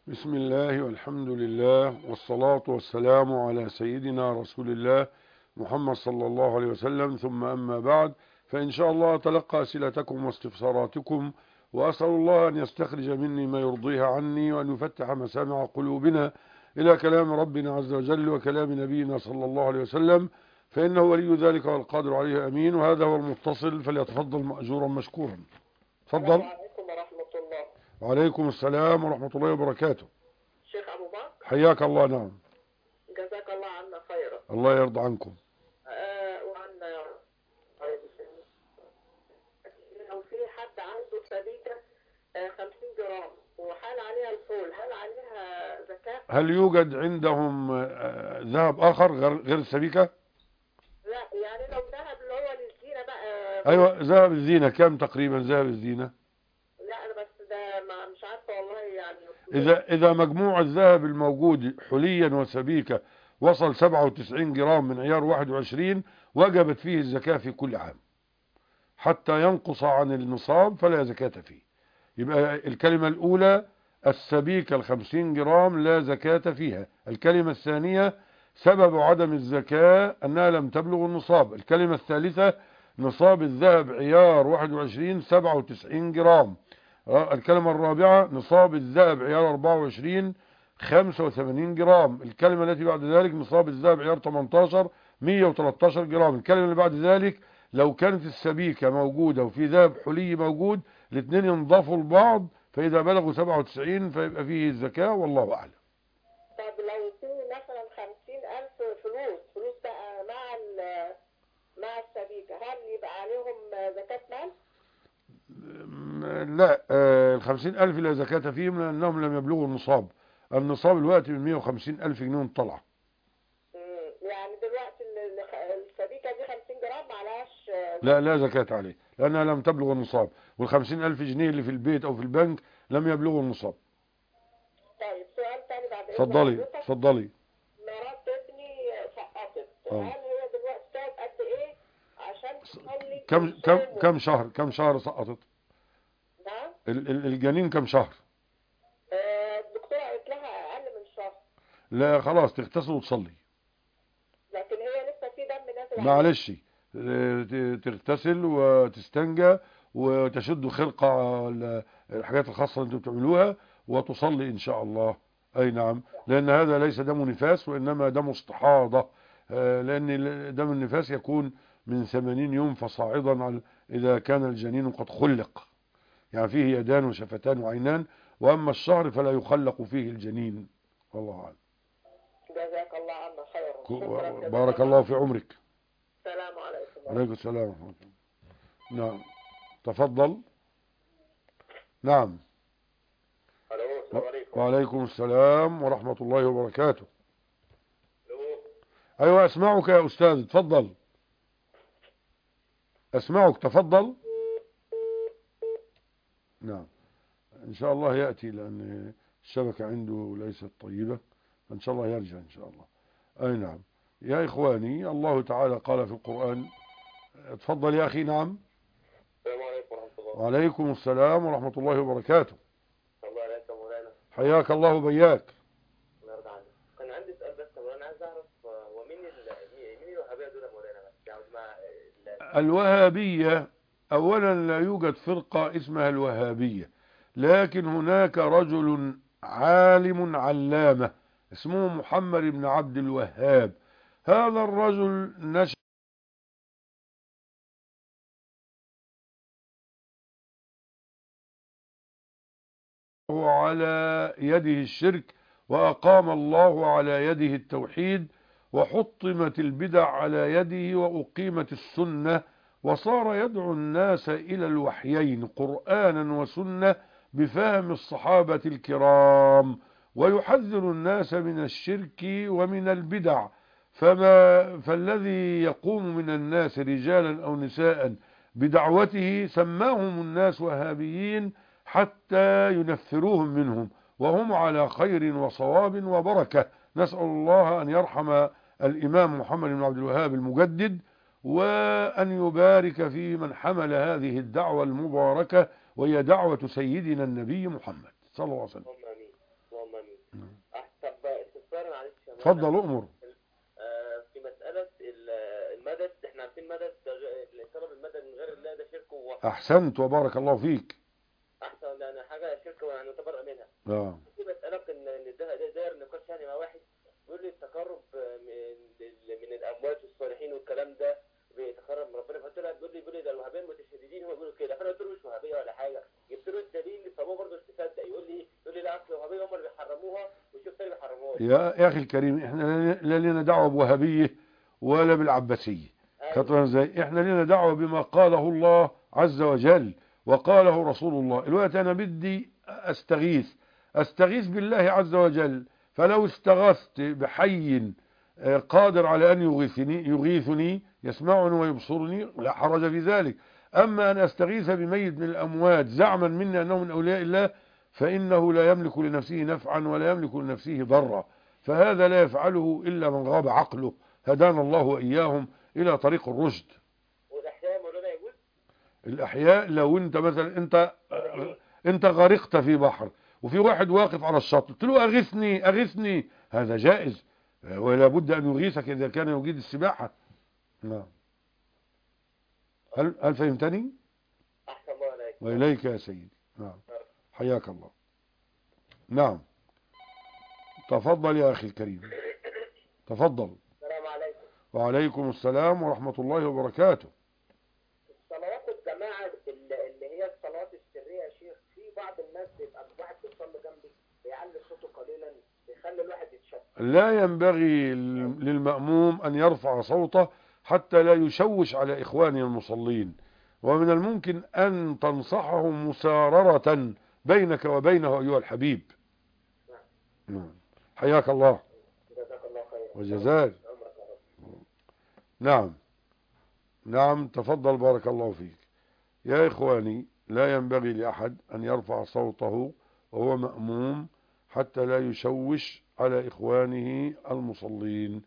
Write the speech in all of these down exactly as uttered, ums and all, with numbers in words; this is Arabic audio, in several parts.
بسم الله والحمد لله والصلاة والسلام على سيدنا رسول الله محمد صلى الله عليه وسلم، ثم أما بعد، فإن شاء الله أتلقى أسئلتكم واستفساراتكم، وأسأل الله أن يستخرج مني ما يرضيها عني، وأن يفتح مسامع قلوبنا إلى كلام ربنا عز وجل وكلام نبينا صلى الله عليه وسلم، فإنه ولي ذلك والقادر عليه، أمين. وهذا هو المتصل، فليتفضل مأجورا مشكورا. السلام تفضل. عليكم ورحمة الله. وعليكم السلام ورحمة الله وبركاته. شيخ أبو بكر، حياك الله. نعم. جزاك الله عنا خيرا. الله يرضى عنكم. آه وعنا يا رب. طيب، لو في حد عنده سبيكة آه خمسين جرام وحال عليها الفول، هل عليها زكاة؟ هل يوجد عندهم آه، ذهب آخر غير غير السبيكة؟ لا، يعني لو ذهب اللي هو للزينة بقى. أيوة، ذهب الزينة. كم تقريبا ذهب الزينة؟ لا أنا بس ده ما مش عارفة والله يعني. إذا إذا مجموع الذهب الموجود حليا وسبيكة وصل سبعة وتسعين جرام من عيار واحد وعشرين، وجبت فيه الزكاة في كل عام، حتى ينقص عن النصاب فلا زكاة فيه. يبقى الكلمة الأولى السبيكة الخمسين جرام لا زكاة فيها. الكلمة الثانية سبب عدم الزكاة أنها لم تبلغ النصاب. الكلمة الثالثة نصاب الذهب عيار واحد وعشرين سبعة وتسعين جرام. الكلمة الرابعة نصاب الذهب عيار أربعة وعشرين خمسة وثمانين جرام. الكلمة التي بعد ذلك نصاب الذهب عيار تمنتاشر مية وتلتاشر جرام. الكلمة اللي بعد ذلك لو كانت السبيكة موجودة وفي ذهب حلي موجود، الاثنين ينضافوا لبعض، فإذا بلغوا سبعة وتسعين فيبقى فيه الزكاة، والله أعلم. طب لو في مثلا خمسين ألف فلوس فلوس بقى مع ال مع السبيكة، هل يبقى عليهم زكاة مال؟ م- لا، آه، الخمسين ألف لا زكاة فيهم لأنهم لم يبلغوا النصاب. النصاب الوقت من مية وخمسين ألف جنيه طلع. مم. يعني دلوقتي ال- ال- السبيكة دي خمسين جرام معلهاش آه، لا، زكاة. لا زكاة عليه لأنها لم تبلغ النصاب، والخمسين ألف جنيه اللي في البيت أو في البنك لم يبلغوا النصاب. طيب، سؤال تاني بعد إذن اتفضلي حضرتك. اتفضلي. مرات ابني سقطت، اه. هل هي دلوقتي تقعد قد إيه عشان تصلي كم كم وتصوم؟ كم شهر كم شهر سقطت؟ نعم. ال- ال- الجنين كم شهر؟ آه، الدكتورة قالت لها أقل من شهر، لا، خلاص تغتسل وتصلي. لكن هي لسه في دم نازل عليها. معلش، اه، ت- تغتسل وتستنجى وتشد خرقة ال- الحاجات الخاصة اللي انتم بتعملوها، وتصلي ان شاء الله. اي نعم، لان هذا ليس دم نفاس وانما دم استحاضة. اه، لان دم النفاس يكون من ثمانين يوم فصاعدا على- اذا كان الجنين قد خلق، يعني فيه يدان وشفتان وعينان. واما الشهر فلا يخلق فيه الجنين، والله اعلم. جزاك الله عنا خيرا. شكرا، جزاك بارك الله الله عنا. في عمرك. السلام عليكم ورحمة عليكم السلام ورحمة الله. نعم، تفضل. نعم. الله. الو، السلام عليكم. وعليكم السلام ورحمة الله وبركاته. الو. أيوة، أسمعك يا أستاذ، تفضل. أسمعك، تفضل. نعم، إن شاء الله يأتي، لأن الشبكة عنده ليست طيبة، إن شاء الله يرجع إن شاء الله. أي نعم. يا إخواني، الله تعالى قال في القرآن. تفضل يا أخي. نعم. السلام عليكم ورحمة الله. وعليكم السلام ورحمة الله وبركاته. الله عليك يا مولانا. حياك الله وبياك. الله يرضى عنك. كان عندي سؤال بس يا مولانا، عايز اعرف آه، هو مين ال- مين الوهابية دول يا مولانا؟ بس يعني مع ال- الوهابية، أولا لا يوجد فرقة اسمها الوهابية، لكن هناك رجل عالم علامة اسمه محمد بن عبد الوهاب. هذا الرجل نشأ على يده الشرك، وأقام الله على يده التوحيد، وحطمت البدع على يده، وأقيمت السنة، وصار يدعو الناس إلى الوحيين قرآنا وسنة بفهم الصحابة الكرام، ويحذر الناس من الشرك ومن البدع. فما فالذي يقوم من الناس رجالا أو نساء بدعوته سماهم الناس وهابيين حتى ينفروهم منهم، وهم على خير وصواب وبركة. نسأل الله أن يرحم الإمام محمد بن عبد الوهاب المجدد، وأن يبارك في من حمل هذه الدعوة المباركة، وهي دعوة سيدنا النبي محمد صلى الله عليه وسلم. اللهم امين. اللهم امين. اتفضل أؤمر. آه، في مسألة ال- المدد، احنا عارفين مدد ده غ- طلب المدد من غير الله ده شرك ووحد. أحسنت وبارك الله فيك. احسن لان حاجة شرك ونتبرأ منها. آه. في مسألة ان إن ده ده داير نقاش يعني مع واحد بيقول لي التقرب من ال- من الاموات والصالحين والكلام ده بيتقرب من ربنا، فقلت له بيقول لي بيقول لي ده الوهابيين متشددين هم بيقولوا كده، فانا قلت له مش وهابيه ولا حاجه، جبت له الدليل فهو برضه مش مصدق، يقول لي يقول لي لا اصل الوهابيه هم اللي بيحرموها وشوف تاني بيحرموها. يا يا أخي الكريم، إحنا لا لنا دعوة بوهابية ولا بالعباسية. خطوة ازاي؟ إحنا لنا دعوة بما قاله الله عز وجل وقاله رسول الله. الوقت أنا بدي أستغيث أستغيث بالله عز وجل، فلو استغثت بحي آه، قادر على أن يغيثني يغيثني يسمعني ويبصرني لا حرج في ذلك. أما أن أستغيث بميت من الأموات زعما مني أنه من أولياء الله فإنه لا يملك لنفسه نفعا ولا يملك لنفسه ضرا، فهذا لا يفعله إلا من غاب عقله، هدانا الله وإياهم إلى طريق الرشد. والاحياء مولانا يجوز؟ الأحياء لو أنت مثلا أنت أنت غرقت في بحر وفي واحد واقف على الشط قلت له أغثني أغثني، هذا جائز، ولا بد أن يغيثك إذا كان يجيد السباحة. نعم. هل هل فهمتني؟ احسن الله عليك. وإليك يا سيدي. نعم. حياك الله. نعم. تفضل يا أخي الكريم، تفضل. السلام عليكم. وعليكم السلام ورحمة الله وبركاته. صلوات الجماعة اللي هي الصلوات السرية يا شيخ، في بعض الناس بيبقى الواحد بيصلي جنبي بيعلي صوته قليلا بيخلي الواحد يتشتت. لا ينبغي للمأموم أن يرفع صوته حتى لا يشوش على إخوانه المصلين، ومن الممكن أن تنصحه مساررة بينك وبينه أيها الحبيب. نعم. حياك الله. جزاك الله خير. وجزاك. نعم. نعم تفضل بارك الله فيك. يا إخواني، لا ينبغي لأحد أن يرفع صوته وهو مأموم حتى لا يشوش على إخوانه المصلين،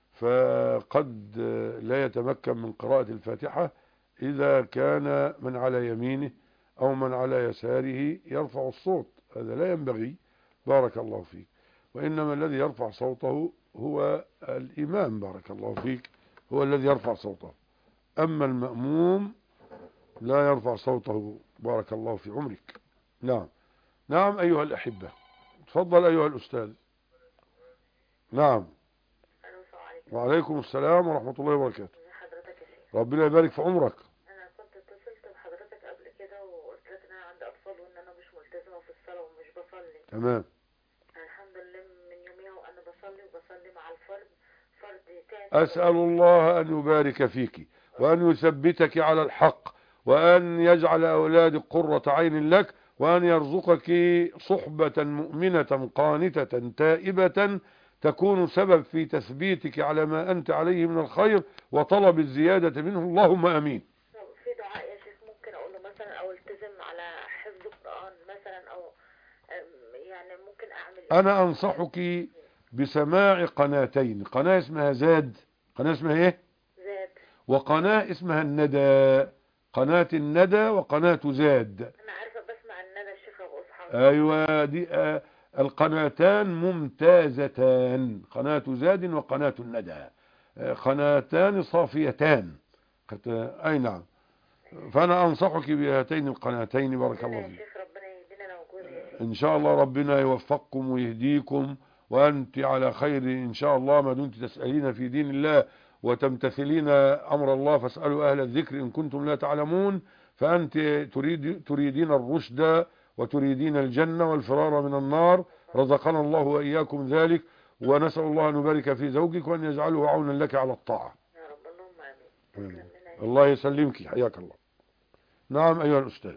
فقد لا يتمكن من قراءة الفاتحة إذا كان من على يمينه أو من على يساره يرفع الصوت، هذا لا ينبغي. بارك الله فيك. وإنما الذي يرفع صوته هو الإمام بارك الله فيك، هو الذي يرفع صوته، أما المأموم لا يرفع صوته. بارك الله في عمرك. نعم. نعم أيها الأحبة. تفضل أيها الأستاذ. نعم. وعليكم السلام ورحمة الله وبركاته. ربنا يبارك في عمرك. انا كنت اتصلت بحضرتك قبل كده وقلت لك ان انا عندي اطفال وان انا مش ملتزمه في الصلاه ومش بصلي. تمام. الحمد لله من يوميها وانا بصلي وبصلي مع الفرد فرد تاني. أسأل الله أن يبارك فيك وأن يثبتك على الحق وأن يجعل أولادك قرة عين لك وأن يرزقك صحبة مؤمنة قانتة تائبة تكون سبب في تثبيتك على ما أنت عليه من الخير وطلب الزيادة منه، اللهم أمين. في دعاء يا شيخ ممكن اقوله مثلا او التزم على حفظ القرآن مثلا او يعني ممكن اعمل إيه؟ أنا أنصحك بسماع قناتين، قناة اسمها زاد، قناة اسمها ايه؟ زاد، وقناة اسمها الندى، قناة الندى وقناة زاد. انا عارفه بسمع الندى الشيخ ابو اصحاب. ايوه دي آه القناتان ممتازتان، قناة زاد وقناة الندى، آه قناتان صافيتان. اي نعم. فانا انصحك بهاتين القناتين. بارك الله فيك. ربنا يهدينا وجوزي ان شاء الله ربنا يوفقكم ويهديكم وانت على خير ان شاء الله ما دمت تسألين في دين الله وتمتثلين امر الله، فاسألوا اهل الذكر ان كنتم لا تعلمون. فانت تريد تريدين الرشد وتريدين الجنة والفرار من النار، رزقنا الله واياكم ذلك، ونسأل الله ان يبارك في زوجك وان يجعله عونا لك على الطاعة. يا رب اللهم امين. الله يسلمك. حياك الله. نعم ايها الاستاذ.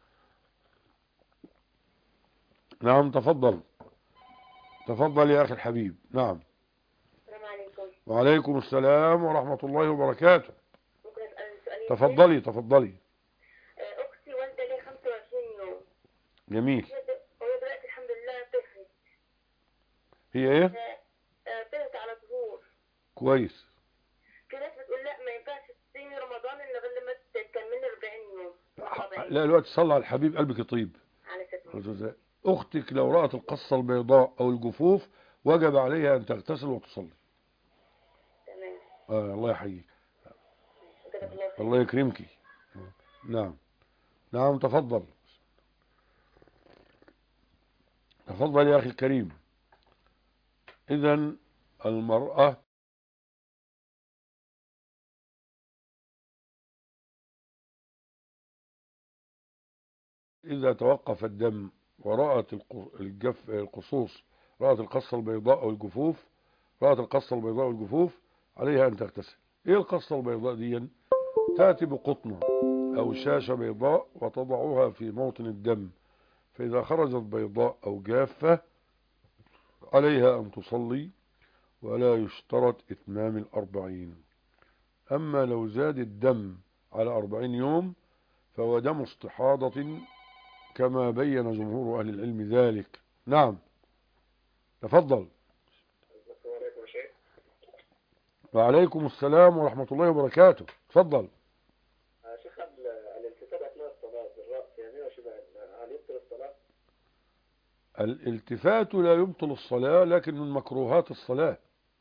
نعم تفضل. تفضل يا أخي الحبيب. نعم. السلام عليكم. وعليكم السلام ورحمة الله وبركاته. ممكن أسأل سؤالين؟ تفضلي تفضلي. أختي والدة لي خمسة وعشرين يوم. جميل. وهي دلوقتي الحمد لله طفلت. هي ايه؟ طفلت على ظهور. كويس. في ناس بتقول لا ما ينفعش تصيمي رمضان إلا غير لما تكملي أربعين يوم. لا الوقت صلى على الحبيب قلبك يطيب. على سبيل. أختك لو رأت القصة البيضاء أو الجفوف وجب عليها أن تغتسل وتصلي. تمام. آه الله يحييك. جزاك الله خير. الله يكرمك. نعم نعم تفضل تفضل يا أخي الكريم. إذن المرأة إذا توقف الدم ورأت الجف القصوص، رأت القصة البيضاء أو الجفوف، رأت القصة البيضاء والجفوف، عليها أن تغتسل. إيه القصة البيضاء دي؟ تأتي بقطنة أو شاشة بيضاء وتضعها في موطن الدم، فإذا خرجت بيضاء أو جافة عليها أن تصلي، ولا يشترط إتمام الأربعين. أما لو زاد الدم على أربعين يوم فهو دم استحاضة كما بين جمهور أهل العلم ذلك. نعم تفضل. وعليكم السلام ورحمة الله وبركاته. تفضل. شيخ الالتفات اثناء الصلاه بالراس يعني وشبه هل يبطل الصلاه؟ الالتفات لا يبطل الصلاة، لكن من مكروهات الصلاة.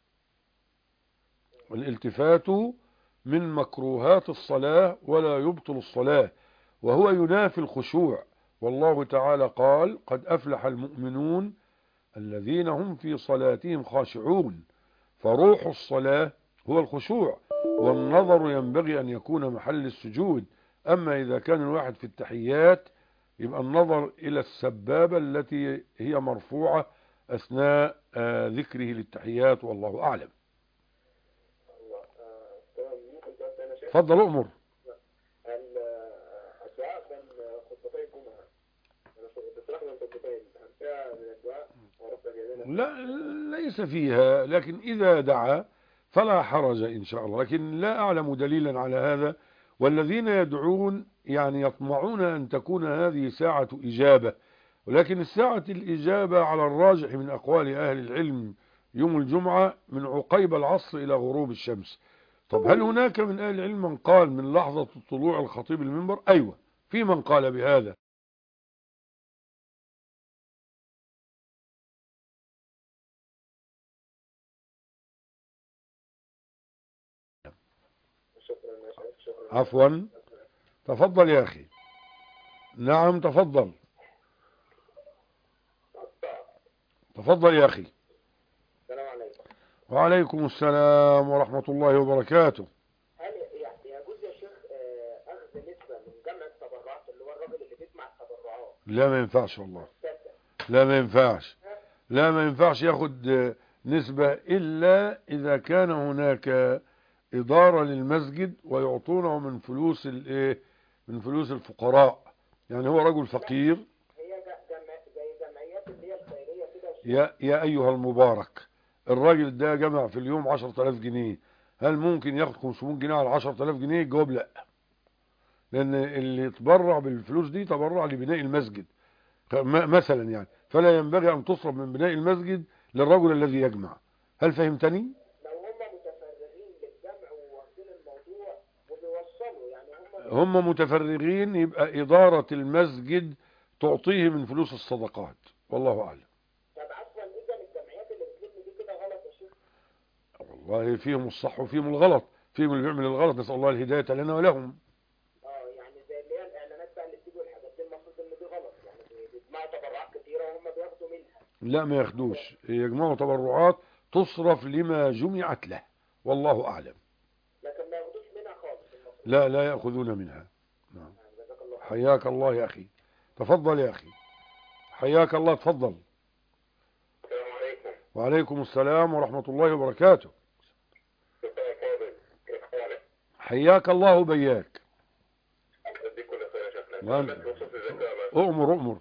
الالتفات من مكروهات الصلاة ولا يبطل الصلاة، وهو ينافي الخشوع. والله تعالى قال: قد أفلح المؤمنون الذين هم في صلاتهم خاشعون. فروح الصلاة هو الخشوع، والنظر ينبغي أن يكون محل السجود. أما إذا كان الواحد في التحيات يبقى النظر إلى السبابة التي هي مرفوعة أثناء آه ذكره للتحيات، والله أعلم. تفضل أمر. الدعاء بين خطبتي الجمعة بصراحة من خطبتين هل فيها من الدعاء ورفع اليدين؟ لا ليس فيها، لكن إذا دعا فلا حرج إن شاء الله، لكن لا أعلم دليلا على هذا. والذين يدعون يعني يطمعون أن تكون هذه ساعة إجابة، ولكن الساعة الإجابة على الراجح من أقوال أهل العلم يوم الجمعة من عقيب العصر إلى غروب الشمس. طب هل هناك من أهل العلم من قال من لحظة طلوع الخطيب المنبر؟ أيوة، في من قال بهذا. عفوا تفضل يا أخي. نعم تفضل تفضل يا أخي. السلام عليكم. وعليكم السلام ورحمة الله وبركاته. هل يجوز يا شيخ أخذ نسبة من جمع التبرعات اللي هو الراجل اللي بيجمع التبرعات؟ لا ما ينفعش والله، لا ما ينفعش، لا ما ينفعش ياخد نسبة إلا إذا كان هناك إدارة للمسجد ويعطونه من فلوس الايه، من فلوس الفقراء. يعني هو رجل فقير. هي زي جمعيات اللي هي الخيرية كده. يا يا أيها المبارك، الراجل ده جمع في اليوم عشرة آلاف جنيه، هل ممكن ياخد خمسمائة جنيه على عشرة آلاف جنيه؟ الجواب لا، لأن اللي يتبرع بالفلوس دي تبرع لبناء المسجد مثلا يعني، فلا ينبغي أن تصرف من بناء المسجد للرجل الذي يجمع. هل فهمتني؟ لو هم متفرغين للجمع وواخدين الموضوع وبيوصلوا يعني هم هم متفرغين، يبقى إدارة المسجد تعطيه من فلوس الصدقات، والله أعلم. طب عفوا، إذا الجمعيات اللي بتلم دي كده غلط يا شيخ؟ والله فيهم الصح وفيهم الغلط، فيهم اللي بيعمل الغلط، نسأل الله الهداية لنا ولهم. اه يعني زي اللي هي الإعلانات بقى اللي بتيجي والحاجات دي، المفروض إن دي غلط، يعني بيجمعوا تبرعات كتيرة وهم بياخدوا منها. لا ما ياخدوش، يجمعوا تبرعات تصرف لما جمعت له، والله أعلم. لكن ما ياخدوش منها خالص المفروض. لا لا يأخذون منها. نعم. حياك الله يا أخي. تفضل يا أخي. حياك الله. تفضل. السلام عليكم. وعليكم السلام ورحمة الله وبركاته. حياك الله بياك. أؤمر أؤمر.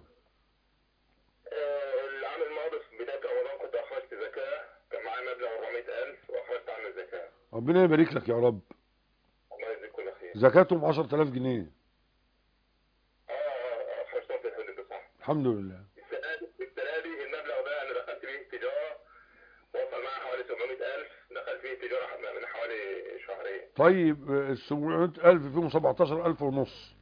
العام الماضي في بداية رمضان كنت أخرجت زكاة، كان معايا مبلغ أربعمائة ألف وأخرجت عنه الزكاة. ربنا يبارك لك يا رب. الله يجزيك كل خير. زكاتهم عشرة آلاف جنيه. اه اه أخرجتهم في الحدود صح. الحمد لله. السنة دي السنة دي المبلغ ده أنا دخلت فيه تجارة وصل معايا حوالي سبعمائة ألف، دخلت فيه تجارة من حوالي شهرين. طيب ال سبعمائة ألف فيهم سبعتاشر ألف ونص.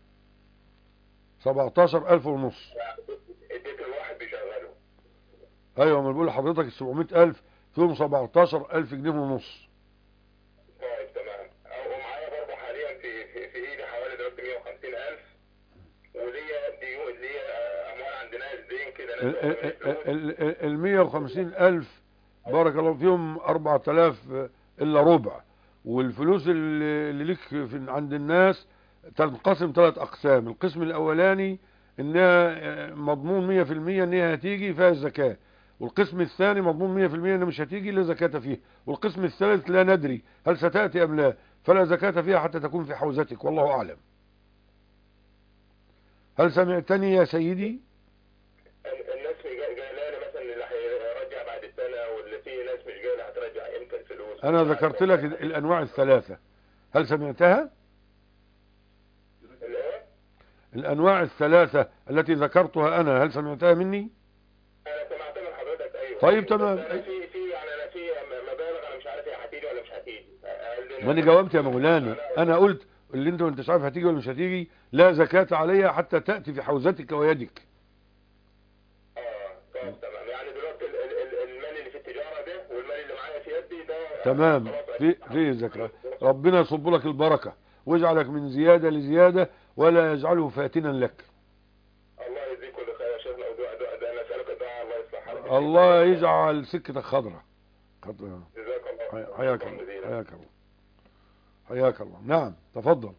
سبعتاشر ألف ونص. اديت الواحد بيشغله. ايوه، ما بقول لحضرتك ال سبعمائة ألف فيهم سبعتاشر ألف جنيه ونص. طيب تمام. او معايا برضه حاليا في في, في ايدي حوالي دلوقتي مية وخمسين ألف، وليا ديون، ليا اموال عند ناس دين كده، ناس واخدة مني فلوس. ال مية وخمسين ألف بارك الله فيهم أربعة آلاف إلا ربع، والفلوس اللي اللي ليك في عند الناس تنقسم ثلاث أقسام. القسم الأولاني إنها مضمون مية في المية إنها هتيجي فيها الزكاة، والقسم الثاني مضمون مية في المية إنها مش هتيجي لا زكاة فيها، والقسم الثالث لا ندري هل ستأتي أم لا، فلا زكاة فيها حتى تكون في حوزتك، والله أعلم. هل سمعتني يا سيدي؟ الناس جايه لي مثلا اللي هيرجع بعد السنه، واللي في ناس مش جايه اللي هترجع امتى الفلوس. أنا ذكرت لك الأنواع الثلاثة، هل سمعتها؟ الايه؟ الأنواع الثلاثة التي ذكرتها أنا، هل سمعتها مني؟ انا سمعت من حضرتك ايوه. طيب تمام. انا في في يعني انا في مبالغ انا مش عارف هي هتيجي ولا مش هتيجي. ما أنا جاوبت يا مولانا، أنا قلت اللي أنت وأنت مش عارف هتيجي ولا مش هتيجي لا زكاة عليها حتى تأتي في حوزتك ويدك. اه طب تمام. يعني دلوقتي ال- ال- ال- المال اللي في التجاره ده والمال اللي معايا في يدي ده تمام، في في زكاة. ربنا يصب لك البركة ويجعلك من زيادة لزيادة ولا يجعله فاتنا لك. الله يجزيك كل خير يا شيخنا. ودعاء دعاء ده انا اسالك الدعاء الله يصلح حالك. الله يجعل سكتك خضراء. خضراء. جزاك الله. حياك الله، حياك الله، حياك الله. نعم تفضل.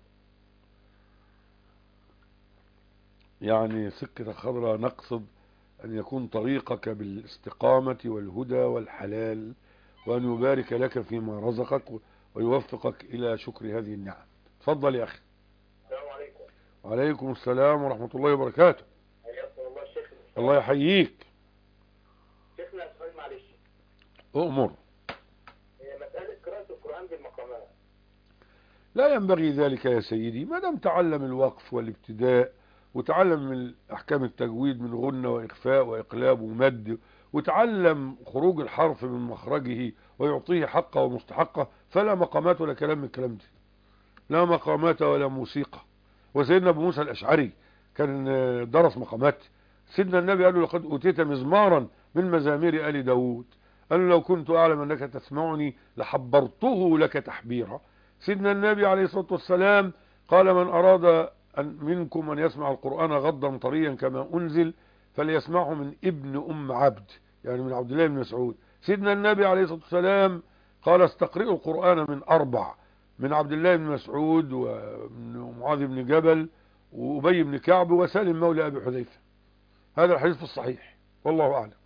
يعني سكتك خضراء نقصد أن يكون طريقك بالاستقامة والهدى والحلال، وأن يبارك لك فيما رزقك ويوفقك إلى شكر هذه النعم. تفضل يا أخي. السلام عليكم. وعليكم السلام ورحمة الله وبركاته. حياكم الله الشيخ. الله يحييك. شيخنا سؤال معلش. أؤمر. هي مسألة قراءة القرآن بالمقامات. لا ينبغي ذلك يا سيدي، ما دام تعلم الوقف والابتداء وتعلم من أحكام التجويد من غنة وإخفاء وإقلاب ومد، وتعلم خروج الحرف من مخرجه ويعطيه حقه ومستحقه، فلا مقامات ولا كلام من الكلام ده، لا مقامات ولا موسيقى. وسيدنا أبو موسى الأشعري كان درس مقامات. سيدنا النبي قال له لقد أوتيت مزمارا من مزامير آل داود، قال له لو كنت أعلم أنك تسمعني لحبرته لك تحبيرا. سيدنا النبي عليه الصلاة والسلام قال من أراد أن منكم أن يسمع القرآن غضا طريا كما أنزل فليسمعه من ابن أم عبد، يعني من عبد الله بن مسعود. سيدنا النبي عليه الصلاة والسلام قال استقرئوا القرآن من أربع، من عبد الله بن مسعود ومعاذ بن جبل وأبي بن كعب وسالم مولى أبي حذيفة. هذا الحديث في الصحيح، والله أعلم.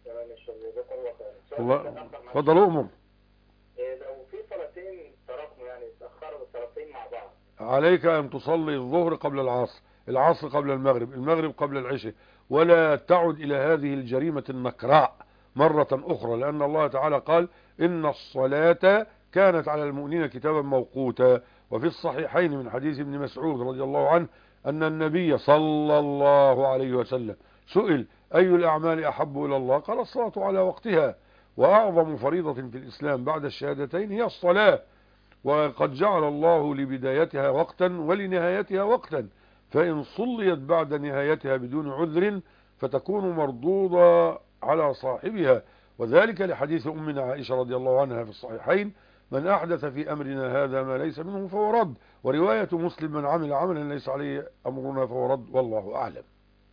الله فضل أمر. لو في صلاتين تراكموا يعني تأخروا الصلاتين مع بعض، عليك أن تصلي الظهر قبل العصر، العصر قبل المغرب، المغرب قبل العشاء، ولا تعد إلى هذه الجريمة النكراء مرة أخرى، لأن الله تعالى قال إن الصلاة كانت على المؤمنين كتابا موقوتا. وفي الصحيحين من حديث ابن مسعود رضي الله عنه أن النبي صلى الله عليه وسلم سئل أي الأعمال أحب إلى الله؟ قال الصلاة على وقتها، وأعظم فريضة في الإسلام بعد الشهادتين هي الصلاة، وقد جعل الله لبدايتها وقتا ولنهايتها وقتا، فإن صليت بعد نهايتها بدون عذر فتكون مردودة على صاحبها، وذلك لحديث أمنا عائشة رضي الله عنها في الصحيحين من أحدث في أمرنا هذا ما ليس منه فهو رد، ورواية مسلم من عمل عملا ليس عليه أمرنا فهو رد، والله أعلم.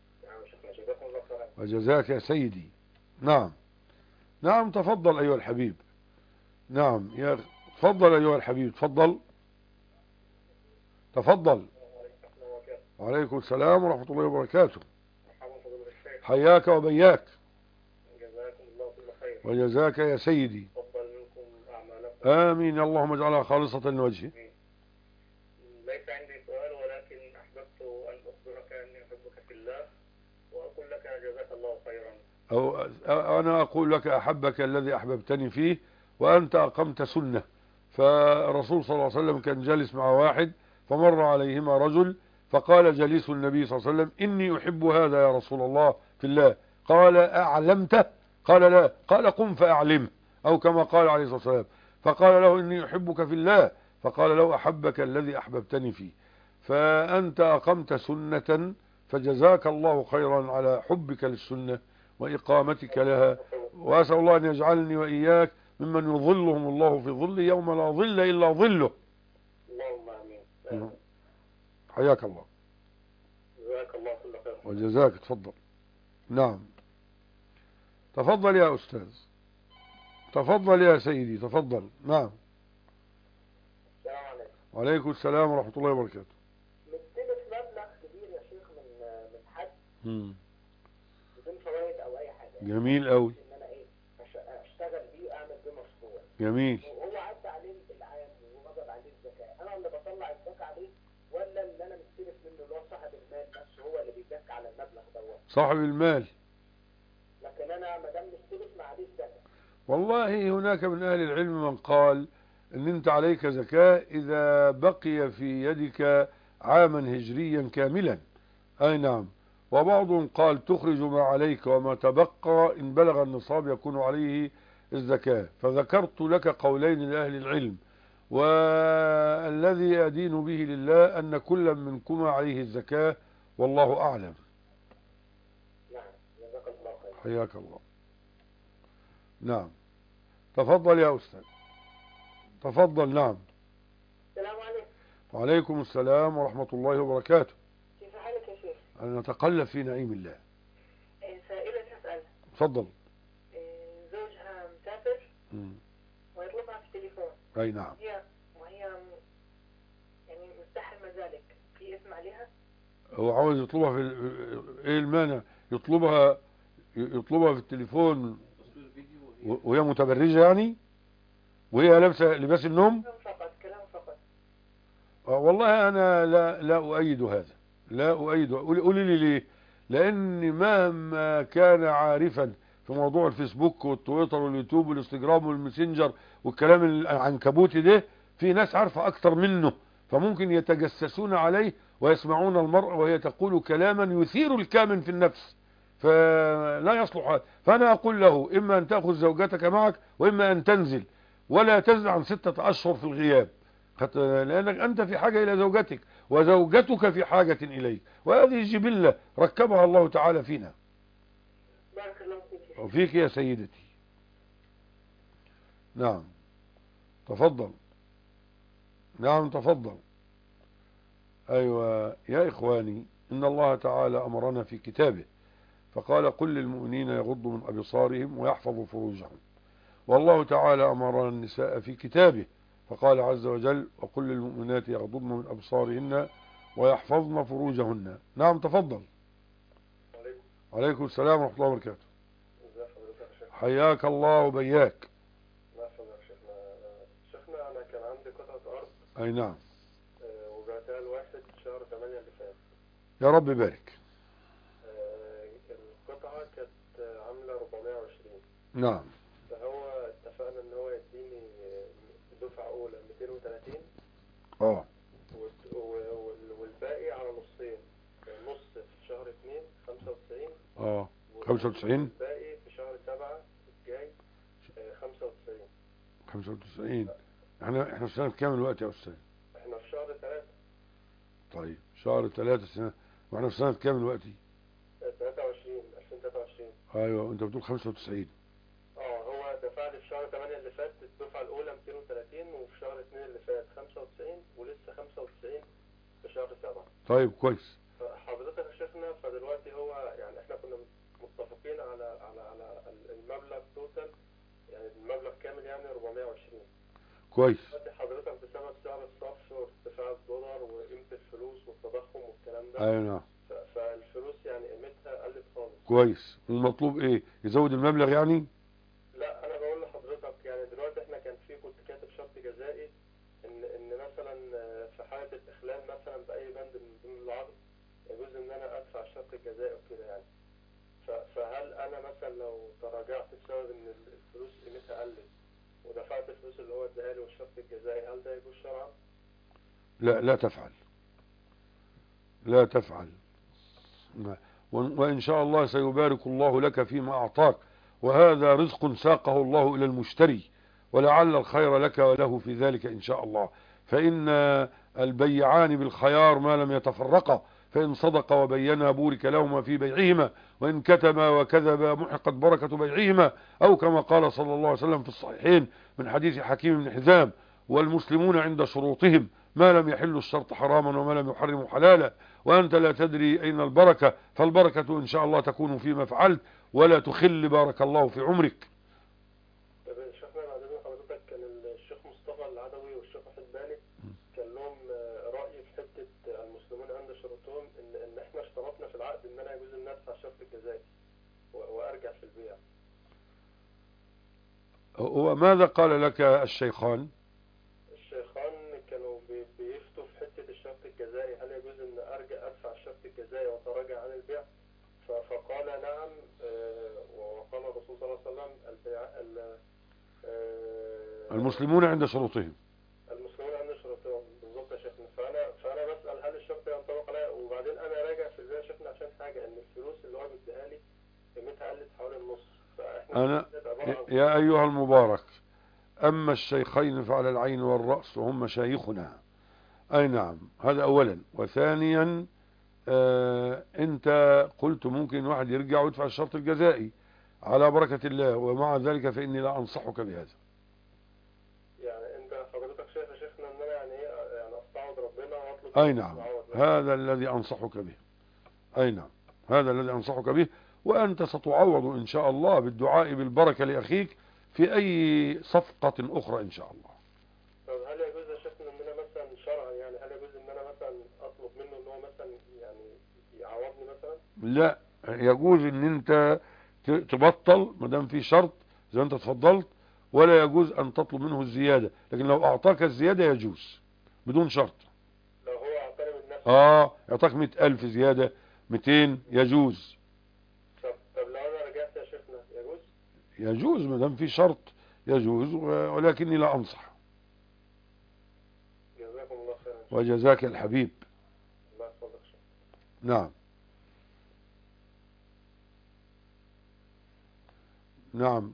وجزاك يا سيدي. نعم نعم تفضل أيها الحبيب. نعم يا تفضل أيها الحبيب، تفضل تفضل. وعليكم السلام ورحمة الله وبركاته. حياك وبياك. وجزاك يا سيدي. آمين، اللهم اجعلها خالصة لوجهه. ليس عندي سؤال، ولكن أحببت أن أخبرك أني أحبك في الله، وأقول لك جزاك الله خيرا. أو أنا أقول لك أحبك الذي أحببتني فيه، وأنت أقمت سنة. فالرسول صلى الله عليه وسلم كان جالس مع واحد فمر عليهما رجل فقال جليس النبي صلى الله عليه وسلم إني أحب هذا يا رسول الله في الله. قال أعلمته؟ قال لا. قال قم فأعلمه، أو كما قال عليه الصلاة والسلام. فقال له إني أحبك في الله، فقال لو أحبك الذي أحببتني فيه. فأنت أقمت سنة، فجزاك الله خيرا على حبك للسنة وإقامتك لها وأسأل الله أن يجعلني وإياك ممن يظلهم الله في ظله يوم لا ظل إلا ظله. اللهم امين. حياك الله. جزاك الله كل خير. وجزاك. تفضل. نعم تفضل يا أستاذ. تفضل يا سيدي. تفضل. نعم. السلام عليكم. وعليكم السلام ورحمة الله وبركاته. مستلف مبلغ كبير يا شيخ من من حد مم. بدون فوائد او اي حاجه. جميل قوي. ان انا ايه أش- اشتغل بيه واعمل بيه مشروع. جميل. وهو عدى عليه العام ووجب عليه الزكاه، انا اللي بطلع الزكاه عليه ولا اللي انا مستلف منه اللي هو صاحب المال نفسه هو اللي بيزكى على المبلغ دوت؟ صاحب المال. لكن انا ما دام مستلف ما عليه الزكاه. والله هناك من أهل العلم من قال ان انت عليك زكاة اذا بقي في يدك عاما هجريا كاملا. اي نعم. وبعضهم قال تخرج ما عليك وما تبقى ان بلغ النصاب يكون عليه الزكاة. فذكرت لك قولين لأهل العلم، والذي أدين به لله أن كل منكما عليه الزكاة والله أعلم. نعم جزاك الله خير. حياك الله. نعم تفضل يا أستاذ. تفضل. نعم. السلام عليكم. وعليكم السلام ورحمة الله وبركاته. كيف حالك يا شيخ؟ أنا نتقلب في نعيم الله. إيه، سائلة تسأل. تفضل. إيه، زوجها مسافر مم. ويطلبها في التليفون. أي نعم. هي وهي م- يعني مستحرمة ذلك، في اسم عليها؟ هو عاوز يطلبها في ايه المانع؟ يطلبها يطلبها في التليفون و- وهي متبرجة يعني، وهي لابسة لباس النوم. كلام فقط، كلام فقط. آه، والله انا لا لا اؤيد هذا. لا اؤيد. قولي قولي لي ليه؟ لان مهما كان عارفا في موضوع الفيسبوك والتويتر واليوتيوب والانستجرام والماسنجر والكلام العنكبوتي ده، في ناس عارفة اكتر منه، فممكن يتجسسون عليه ويسمعون المرأة وهي تقول كلاما يثير الكامن في النفس، فلا يصلح هذا. فأنا أقول له إما أن تأخذ زوجتك معك وإما أن تنزل، ولا تزل عن ستة أشهر في الغياب، لأنك أنت في حاجة إلى زوجتك وزوجتك في حاجة إليك، وهذه جبلة ركبها الله تعالى فينا. بارك الله فيك. وفيك يا سيدتي. نعم تفضل. نعم تفضل. أيوة يا إخواني، إن الله تعالى أمرنا في كتابه فقال قل للمؤمنين يغضوا من أبصارهم ويحفظوا فروجهم، والله تعالى أمر النساء في كتابه فقال عز وجل وقل للمؤمنات يغضضن من أبصارهن ويحفظن فروجهن. نعم تفضل. عليكم. عليكم السلام ورحمة الله وبركاته. ازي حضرتك يا شيخ؟ حياك الله وبياك. الله يحفظك يا شيخنا. شيخنا انا كان عندي قطعة ارض أي نعم. آه، وبعتها لواحد شهر ثمانية اللي فات. يا رب بارك. آه، القطعة كانت آه، عاملة أربعمائة وعشرين، نعم. فهو اتفقنا ان هو يديني دفعة اولى مئتين وثلاثين اه والت- و- وال- والباقي على نصين، نص في شهر اتنين خمسة وتسعين اه خمسة وتسعين. والباقي في شهر سبعة الجاي آه، خمسة وتسعين. خمسة وتسعين. احنا احنا في سنة كام الوقت يا أستاذ؟ احنا في شهر ثلاثة. طيب شهر ثلاثة سنة، واحنا في سنة كام الوقت؟ ثلاثة وعشرين ألفين وثلاثة وعشرين. ايوه انت بتقول خمسة وتسعين. اه هو دفع لي في شهر ثمانية اللي فات الدفعة الأولى مئتين وثلاثين، وفي شهر اتنين اللي فات خمسة وتسعين، ولسه خمسة وتسعين في شهر سبعة. طيب كويس. فحضرتك يا شيخنا فدلوقتي هو يعني احنا كنا متفقين على على على المبلغ توتال، يعني المبلغ كامل يعني أربعمائة وعشرين. كويس. دلوقتي حضرتك بسبب سعر الصرف وارتفاع الدولار وقيمة الفلوس والتضخم والكلام ده، ايوه نعم. ف- فالفلوس يعني قيمتها قلت خالص. كويس. المطلوب ايه؟ يزود المبلغ يعني؟ لا انا بقول لحضرتك يعني دلوقتي احنا كان في كنت كاتب شرط جزائي ان ان مثلا في حاله الاخلال مثلا باي بند من ضمن العقد يجوز ان انا ادفع الشرط الجزائي وكده يعني. ف- فهل انا مثلا لو تراجعت بسبب ان الفلوس قيمتها قلت ودفعت الفلوس اللي هو اداها لي والشرط الجزائي، هل ده يجوز شرعا؟ لا لا تفعل. لا تفعل. وإن شاء الله سيبارك الله لك فيما أعطاك، وهذا رزق ساقه الله إلى المشتري، ولعل الخير لك وله في ذلك إن شاء الله. فإن البيعان بالخيار ما لم يتفرقا، فإن صدق وبينا بورك لهما في بيعهما، وإن كتما وكذبا محقت بركة بيعهما، أو كما قال صلى الله عليه وسلم في الصحيحين من حديث حكيم بن حزام: والمسلمون عند شروطهم ما لم يحلوا الشرط حراما وما لم يحرموا حلالا، وأنت لا تدري أين البركة، فالبركة إن شاء الله تكون فيما فعلت ولا تخل بارك الله في عمرك. طب شيخنا بعد اذن حضرتك، كان الشيخ مصطفى العدوي والشيخ وحيد بالي كان لهم رأي في حتة المسلمون عند شروطهم، ان ان احنا اشترطنا في العقد ان انا يجوز ان ادفع الشرط الجزائي وارجع في البيع. وماذا قال لك الشيخان؟ الشيخان كانوا بيفتوا في حتة الشرط الجزائي، هل يجوز ان ارجع ادفع الشرط الجزائي واتراجع عن البيع؟ فقال نعم، وقال الرسول صلى الله عليه وسلم البيع المسلمون عند شروطهم. المسلمون عند شروطهم بالظبط يا شيخنا. فانا فانا بسال هل الشرط ينطبق عليا؟ وبعدين انا راجع في البيع يا شيخنا عشان حاجه، ان الفلوس اللي هو بيديها لي قيمتها قلت حوالي النص. فاحنا أنا يا أيها المبارك، أما الشيخين فعلى العين والرأس وهم مشايخنا. أي نعم، هذا أولا. وثانيا آه أنت قلت ممكن واحد يرجع ويدفع الشرط الجزائي على بركة الله، ومع ذلك فإني لا أنصحك بهذا. يعني أنت حضرتك شايف يا شيخنا أن أنا يعني إيه يعني أستعوض ربنا وأطلب؟ أي نعم، هذا الذي أنصحك به. أي نعم، هذا الذي أنصحك به. وأنت ستعوض إن شاء الله بالدعاء بالبركة لأخيك في أي صفقة أخرى إن شاء الله. طب هل يجوز يا شيخنا أن أنا مثلا شرعا، يعني هل يجوز أن أنا مثلا أطلب منه أن هو مثلا يعني يعوضني مثلا؟ لا، يجوز أن أنت تبطل ما دام في شرط زي ما أنت تفضلت، ولا يجوز أن تطلب منه الزيادة، لكن لو أعطاك الزيادة يجوز بدون شرط. لو هو أعطاني من نفسه؟ آه يعطاك مئة ألف زيادة، مئتين، يجوز. طب طب لو أنا رجعت يا شيخنا يجوز؟ يجوز ما دام في شرط يجوز، ولكني لا أنصح. جزاكم الله خيرا. وجزاك الحبيب. الله يحفظك. نعم نعم،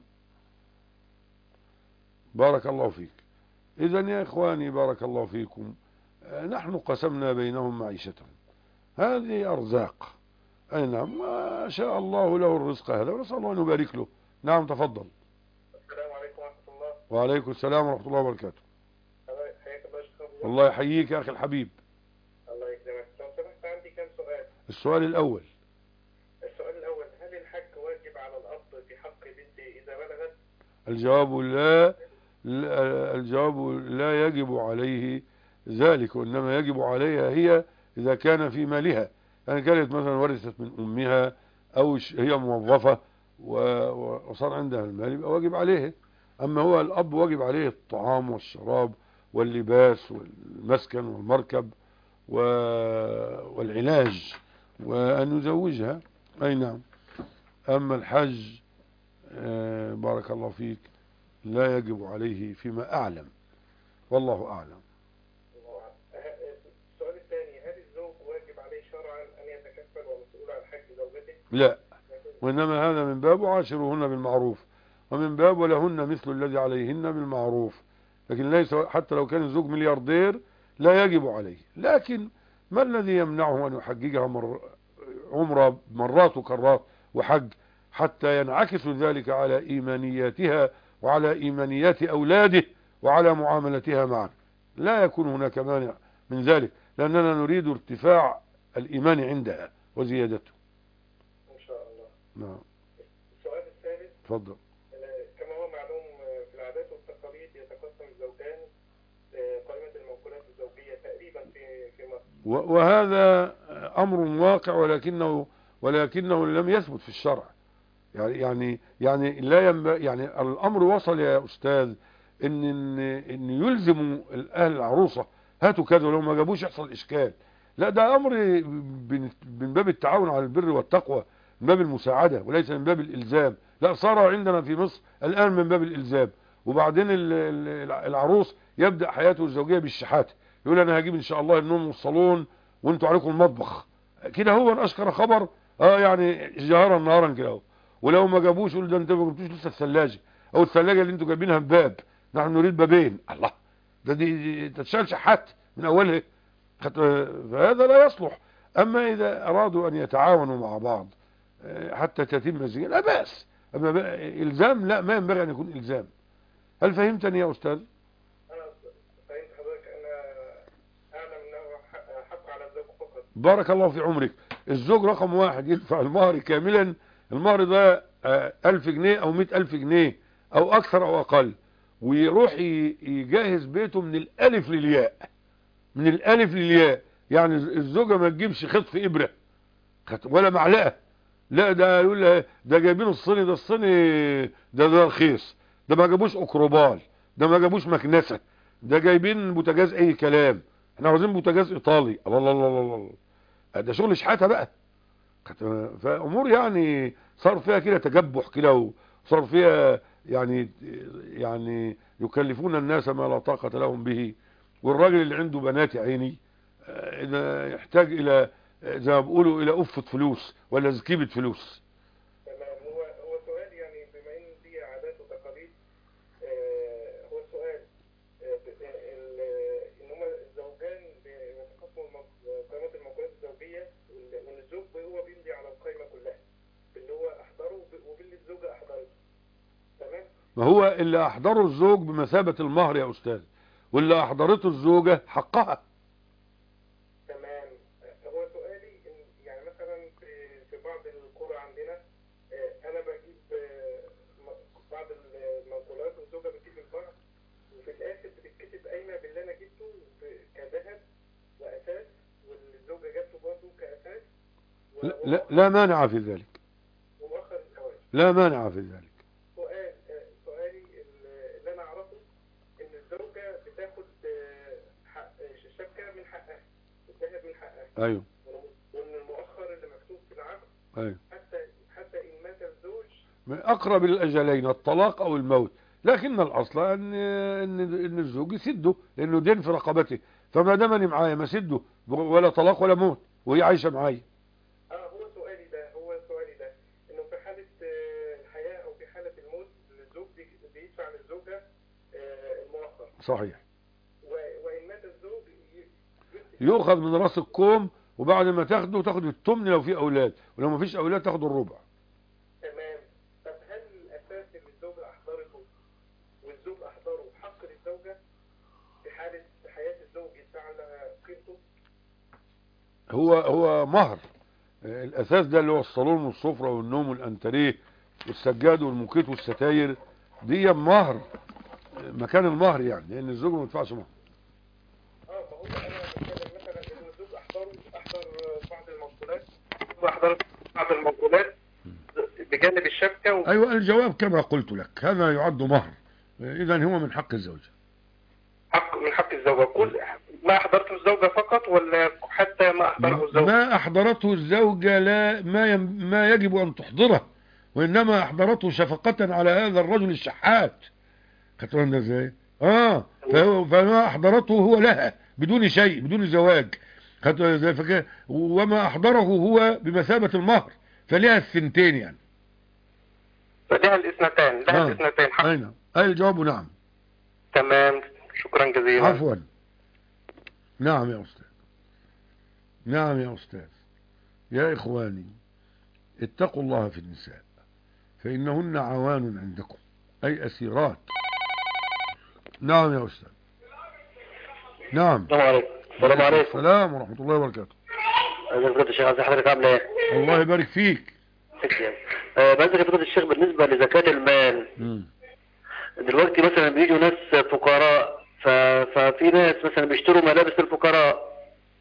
بارك الله فيك. إذن يا إخواني بارك الله فيكم، نحن قسمنا بينهم معيشتهم، هذه أرزاق. أي نعم، ما شاء الله له الرزق هذا، ونسأل الله أن يبارك له. نعم تفضل. السلام عليكم ورحمة الله. وعليكم السلام ورحمة الله وبركاته. حياك الله يا شيخ. الله يحييك يا أخي الحبيب. الله يكرمك. لو سمحت عندي كم سؤال. السؤال الأول. السؤال الأول، هل الحج واجب على الأب في حق بنته إذا بلغت؟ الجواب لا, لا الجواب لا يجب عليه ذلك، وإنما يجب عليها هي إذا كان في مالها، يعني كانت مثلا ورثت من أمها أو هي موظفة وصار عندها المال يبقى واجب عليه. أما هو الأب واجب عليه الطعام والشراب واللباس والمسكن والمركب والعلاج وأن يزوجها. أي نعم. أما الحج بارك الله فيك لا يجب عليه فيما أعلم، والله أعلم. السؤال الثاني، هل الزوج واجب عليه شرعا أن يتكفل ومسؤول عن حج زوجته؟ لا، وإنما هذا من باب عاشروهن بالمعروف، ومن باب ولهن مثل الذي عليهن بالمعروف، لكن ليس حتى لو كان الزوج ملياردير لا يجب عليه. لكن ما الذي يمنعه أن يحججها مر... عمره مرات وكرات وحج، حتى ينعكس ذلك على إيمانياتها وعلى إيمانيات أولاده وعلى معاملتها معه. لا يكون هناك مانع من ذلك، لأننا نريد ارتفاع الإيمان عندها وزيادته إن شاء الله. نعم. السؤال الثالث، تفضل. كما هو معلوم في العادات والتقاليد يتقسم الزوجان قائمة المنقولات الزوجية تقريبا في في مصر، وهذا أمر واقع، ولكنه ولكنه لم يثبت في الشرع. يعني يعني يعني لا ينبغي، يعني الأمر وصل يا أستاذ إن إن, إن يلزموا الأهل العروسة هاتوا كذا، ولو ما جابوش يحصل إشكال. لا، ده أمر من باب التعاون على البر والتقوى، من باب المساعدة وليس من باب الإلزام. لا، صار عندنا في مصر الآن من باب الإلزام. وبعدين العروس يبدأ حياته الزوجية بالشحات، يقول أنا هجيب إن شاء الله النوم والصالون وانتوا عليكم المطبخ كده. هو أشكر خبر اه يعني جهارا نهارا كده. ولو ما جابوش يقول ده انتوا ما جبتوش لسه الثلاجه، او الثلاجه اللي انتوا جايبينها بباب، نحن نريد بابين. الله، ده دي تتشال شحات من اولها. فهذا لا يصلح. أما إذا أرادوا أن يتعاونوا مع بعض حتى تتم الزكاة لا بأس. أما بقى إلزام لا، ما ينبغي أن يكون إلزام. هل فهمتني يا أستاذ؟ انا فهمت حضرتك. انا اعلم انه حق حق على الزوج فقط. بارك الله في عمرك. الزوج رقم واحد يدفع المهر كاملا. المهر ده ألف جنيه أو مئة ألف جنيه أو أكثر أو أقل، ويروح يجهز بيته من الألف للياء، من الألف للياء. يعني الزوجة ما تجيبش خطف إبرة ولا معلقة، لا ده يقول لها ده جايبين الصيني، ده الصيني ده ده رخيص، ده ما جابوش أكروبال، ده ما جابوش مكنسة، ده جايبين بوتاجاز أي كلام، احنا عاوزين بوتاجاز إيطالي. الله الله الله الله الله، ده شغل شحاتة بقى. فأمور يعني صار فيها كده تجبح كده، وصار فيها يعني يعني يكلفون الناس ما لا طاقة لهم به. والراجل اللي عنده بنات يا عيني إذا يحتاج إلى زي ما بيقولوا إلى أفة فلوس ولا زكيبة فلوس. تمام. هو هو سؤال يعني بما ان دي عادات وتقاليد، آه هو سؤال آه ان هما الزوجان بيتقاسموا قائمة المنقولات الزوجية، وان الزوج هو بيمضي على القائمة كلها اللي هو احضره وباللي الزوجة احضرته. تمام. ما هو اللي أحضره الزوج بمثابة المهر يا أستاذ، واللي أحضرته الزوجة حقها. تمام. هو سؤالي إن يعني مثلا في في بعض القرى عندنا انا بجيب بعض المنقولات والزوجه بتجيب البعض، وفي الاخر بتتكتب قايمه باللي انا جبته كذهب واساس، والزوجه جابته برضه كاساس لا, لا, لا مانع في ذلك، ومؤخر الزواج. لا مانع في ذلك. سؤال سؤالي اللي انا اعرفه ان الزوجه بتاخد حق الشبكه من حقها، الذهب من حقها. ايوه. وان المؤخر اللي مكتوب في العقد ايوه حتى حتى ان مات الزوج من اقرب الاجلين الطلاق او الموت، لكن الاصل ان ان ان الزوج يسده لانه دين في رقبته، فما دام انا معايا ما سده ولا طلاق ولا موت وهي عايشه معايا. اه هو سؤالي ده هو سؤالي ده انه في حاله الحياه او في حاله الموت الزوج بيدفع للزوجه المؤخر. صحيح. وان مات الزوج يؤخذ من راس الكوم، وبعد ما تاخده تاخد الثمن لو في اولاد، ولو ما فيش اولاد تاخد الربع. تمام. طب هل الاساس اللي الزوجه احضرته والزوج احضره حق للزوجه في حاله حياه الزوج يدفع لها قيمته؟ هو هو مهر. الاساس ده اللي هو الصالون والسفره والنوم والانتريه والسجاد والموكيت والستاير، دي مهر مكان المهر، يعني لان الزوج ما يدفعش مهر. اه ما هو انا بتكلم مثلا ان الزوج احضر احضر بعض المنقولات واحضر بعض المنقولات بجانب الشبكه و... ايوه الجواب كما قلت لك، هذا يعد مهر، اذا هو من حق الزوجه. حق من حق الزوجه. كل ما احضرته الزوجه فقط ولا حتى ما احضره الزوج؟ ما احضرته الزوجه لا ما يم ما يجب ان تحضره، وانما احضرته شفقه على هذا الرجل الشحات. خدت بالك ازاي؟ اه فهو فما احضرته هو لها بدون شيء، بدون زواج. خدت ازاي؟ فكده وما احضره هو بمثابه المهر، فلها الثنتين يعني. فلها الاثنتين، لها آه. الاثنتين حق. اي نعم، اي الجواب نعم. تمام. شكرا جزيلا. عفوا. نعم يا استاذ، نعم يا استاذ. يا اخواني اتقوا الله في النساء فانهن عوان عندكم، اي اسيرات. نعم يا استاذ. نعم. السلام عليكم. السلام عليكم. السلام ورحمة الله وبركاته. فضيلة الشيخ عايز حضرتك عامل ايه؟ الله يبارك فيك. أه بعزك يا فضيلة الشيخ بالنسبة لزكاة المال. مم. دلوقتي مثلا بيجوا ناس فقراء ف... ففي ناس مثلا بيشتروا ملابس الفقراء.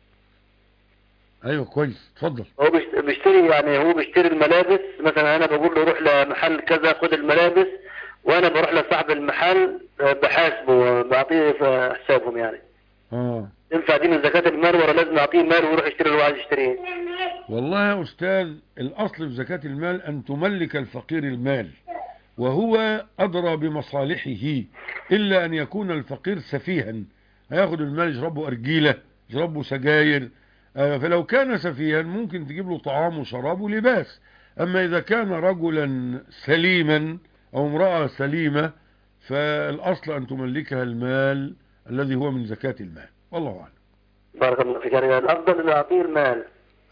ايوه كويس، اتفضل. هو بيشت- بيشتري يعني هو بيشتري الملابس، مثلا انا بقول له روح لمحل كذا خد الملابس، وانا بروح لصاحب المحل آه، بحاسبه بعطيه في حسابهم يعني. اه ينفع دي من زكاة المال ولا لازم اعطيه مال ويروح يشتري اللي هو عايز يشتريه؟ والله يا استاذ الاصل في زكاة المال ان تملك الفقير المال، وهو ادرى بمصالحه، الا ان يكون الفقير سفيها هياخد المال يشربه ارجيلة يشربه سجاير. آه فلو كان سفيها ممكن تجيب له طعام وشراب ولباس. اما اذا كان رجلا سليما او امرأة سليمة فالاصل ان تملكها المال الذي هو من زكاة المال، والله اعلم. بارك الله فيك. يعني الافضل ان اعطيه المال.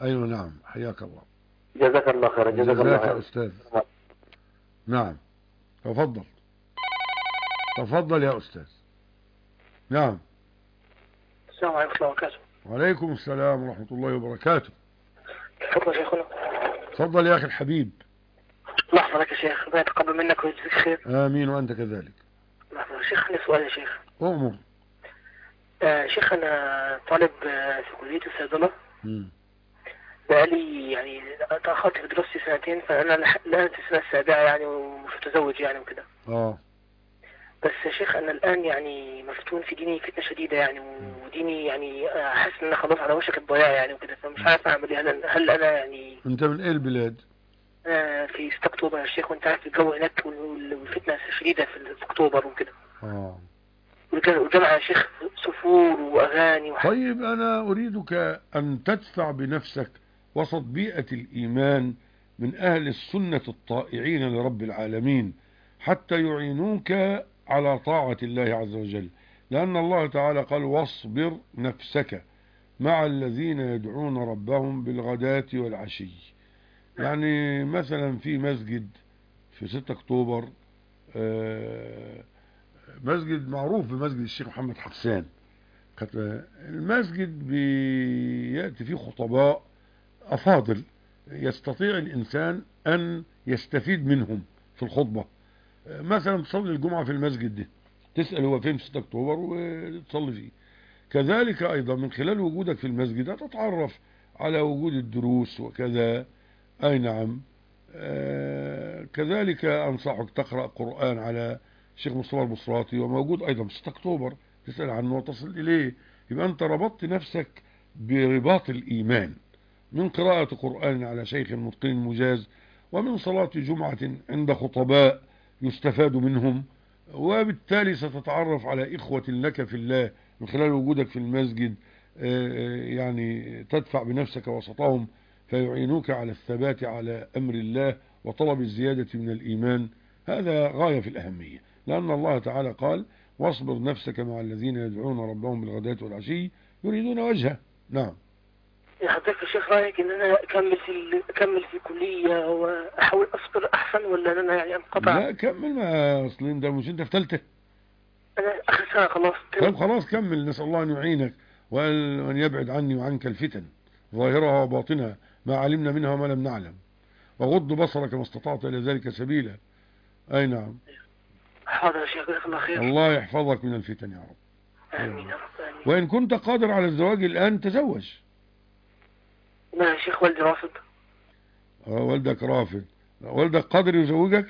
أيوة نعم، حياك الله. جزاك الله خيرا. جزاك الله جزاك يا خيرا. أستاذ. نعم تفضل تفضل يا أستاذ. نعم. السلام عليكم ورحمة الله وبركاته. وعليكم السلام ورحمة الله وبركاته. تفضل يا شيخنا. تفضل يا أخي الحبيب. لحظة لك يا شيخ، ربنا يتقبل منك ويجزيك خير. آمين وأنت كذلك. لحظة يا شيخ، عندي سؤال يا شيخ. أؤمر. آه شيخ، أنا طالب آه في كلية الصيدلة. مم. بقالي يعني تأخرت في دراستي سنتين، فأنا الآن في السنة السابعة يعني ومش متزوج يعني وكده. آه. بس يا شيخ أنا الآن يعني مفتون في ديني فتنة شديدة يعني، وديني يعني حاسس إن أنا خلاص على وشك الضياع يعني وكده، فمش عارف أعمل إيه. هل, هل أنا يعني أنت من إيه البلاد؟ آه في ستة أكتوبر يا شيخ، وأنت عارف الجو هناك والفتنة شديدة في أكتوبر وكده. آه. والجامعة يا شيخ صفور وأغاني وحاجة. طيب أنا أريدك أن تدفع بنفسك وسط بيئة الإيمان من أهل السنة الطائعين لرب العالمين حتى يعينوك على طاعة الله عز وجل، لأن الله تعالى قال واصبر نفسك مع الذين يدعون ربهم بالغداة والعشي. يعني مثلا في مسجد في ستة أكتوبر، مسجد معروف بمسجد الشيخ محمد حسان، المسجد بيأتي فيه خطباء أفاضل يستطيع الإنسان أن يستفيد منهم في الخطبة. مثلا تصلي الجمعة في المسجد ده، تسأل هو فين في ستة أكتوبر وتصلي فيه. كذلك أيضا من خلال وجودك في المسجد هتتعرف على وجود الدروس وكذا. أي نعم. آه كذلك أنصحك تقرأ قرآن على الشيخ مصطفى البصراتي، وموجود أيضا في ستة أكتوبر، تسأل عنه وتصل إليه. يبقى أنت ربطت نفسك برباط الإيمان من قراءة قرآن على شيخ متقن مجاز، ومن صلاة جمعة عند خطباء يستفاد منهم، وبالتالي ستتعرف على إخوة لك في الله من خلال وجودك في المسجد. يعني تدفع بنفسك وسطهم فيعينوك على الثبات على أمر الله وطلب الزيادة من الإيمان. هذا غاية في الأهمية، لأن الله تعالى قال واصبر نفسك مع الذين يدعون ربهم بالغداة والعشي يريدون وجهه. نعم. حضرتك يا شيخ رأيك ان انا اكمل في اكمل في الكلية واحاول اصبر احسن، ولا ان انا يعني انقطع؟ لا كمل، ما اصل ده مش انت في ثالثه؟ انا اخر سنة خلاص. طيب خلاص كمل، نسأل الله ان يعينك وان يبعد عني وعنك الفتن ظاهرها وباطنها ما علمنا منها وما لم نعلم، وغض بصرك ما استطعت الى ذلك سبيلا. اي نعم. حاضر يا شيخ، جزاك الله خير. الله يحفظك من الفتن يا رب. امين يا رب. امين. وان كنت قادر على الزواج الان تزوج. لا يا شيخ، والدي رافض. اه والدك رافض. والدك قادر يزوجك؟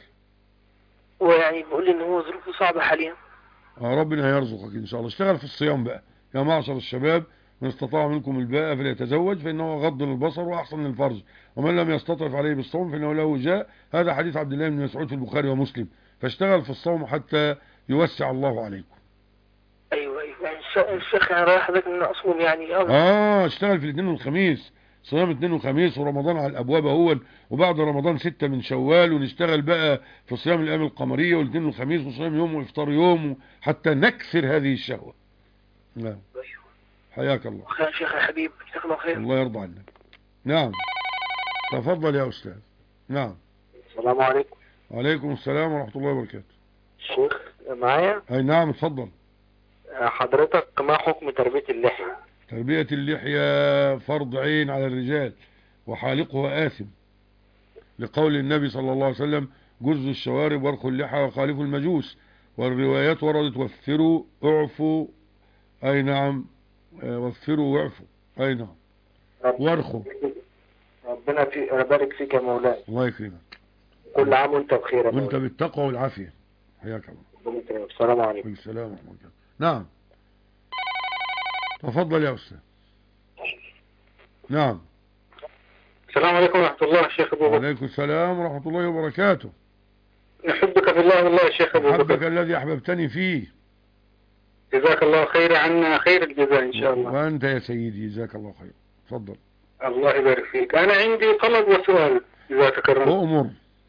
ويعني بيقول لي ان هو ظروفه صعبة حاليا. اه ربنا هيرزقك ان شاء الله. اشتغل في الصيام بقى يا معشر الشباب، من استطاع منكم الباءة فليتزوج فإنه غض للبصر وأحسن للفرج، ومن لم يستطع عليه بالصوم فإنه له وجاء. هذا حديث عبد الله بن مسعود في البخاري ومسلم. فاشتغل في الصوم حتى يوسع الله عليكم. ايوه ايوه يعني الشيخ انا رايح حضرتك ان اصوم يعني. اه اشتغل في الاثنين والخميس، صيام الاثنين والخميس، ورمضان على الابواب اهو، وبعد رمضان ستة من شوال، ونشتغل بقى في صيام الايام القمريه والاثنين والخميس وصيام يوم وافطار يوم حتى نكسر هذه الشهوه. نعم. حياك الله. خير شيخ الحبيب، جزاك الله خير. الله يرضى عنك. نعم تفضل يا استاذ. نعم. السلام عليكم. وعليكم السلام ورحمه الله وبركاته. شيخ معايا؟ اي نعم اتفضل. حضرتك ما حكم تربية اللحية؟ تربية اللحية فرض عين على الرجال، وحالقها آثم، لقول النبي صلى الله عليه وسلم جز الشوارب وارخوا اللحى وخالفوا المجوس. والروايات وردت وفروا اعفوا. اي نعم. وفروا واعفوا. اي نعم. وارخوا. ربنا في يبارك فيك يا مولاي. الله يكرمك. كل عام وانت بخير. وانت بالتقوى والعافية. حياك الله. السلام عليكم. السلام ورحمة الله. نعم تفضل يا أستاذ. نعم. السلام عليكم ورحمة الله شيخ أبو بكر. وعليكم السلام ورحمة الله وبركاته. نحبك في الله والله يا شيخ أبو بكر. أحبك الذي أحببتني فيه. جزاك الله خير عنا خير الجزاء إن شاء الله. وأنت يا سيدي جزاك الله خير. تفضل. الله يبارك فيك. أنا عندي طلب وسؤال إذا تكرمت. أؤمر.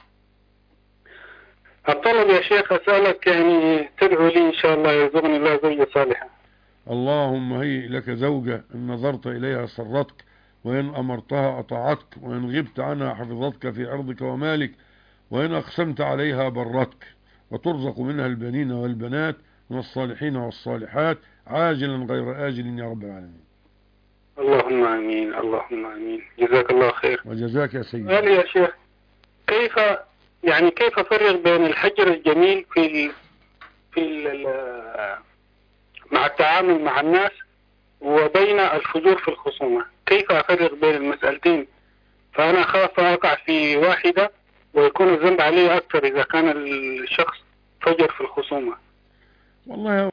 الطلب يا شيخ أسألك يعني تدعو لي إن شاء الله يرزقني الله زوجة صالحة. اللهم هيئ لك زوجة إن نظرت إليها سرتك وإن أمرتها أطاعتك، وإن غبت عنها حفظتك في عرضك ومالك، وإن أقسمت عليها برتك، وترزق منها البنين والبنات من الصالحين والصالحات عاجلا غير آجل يا رب العالمين. اللهم آمين، اللهم آمين. جزاك الله خير. وجزاك يا سيدي. سؤالي يا شيخ، كيف يعني كيف أفرق بين الحجر الجميل في ال في ال مع التعامل مع الناس وبين الفجور في الخصومة؟ كيف أفرق بين المسألتين؟ فأنا أخاف أقع في واحدة ويكون الذنب عليه أكثر إذا كان الشخص فجر في الخصومة. والله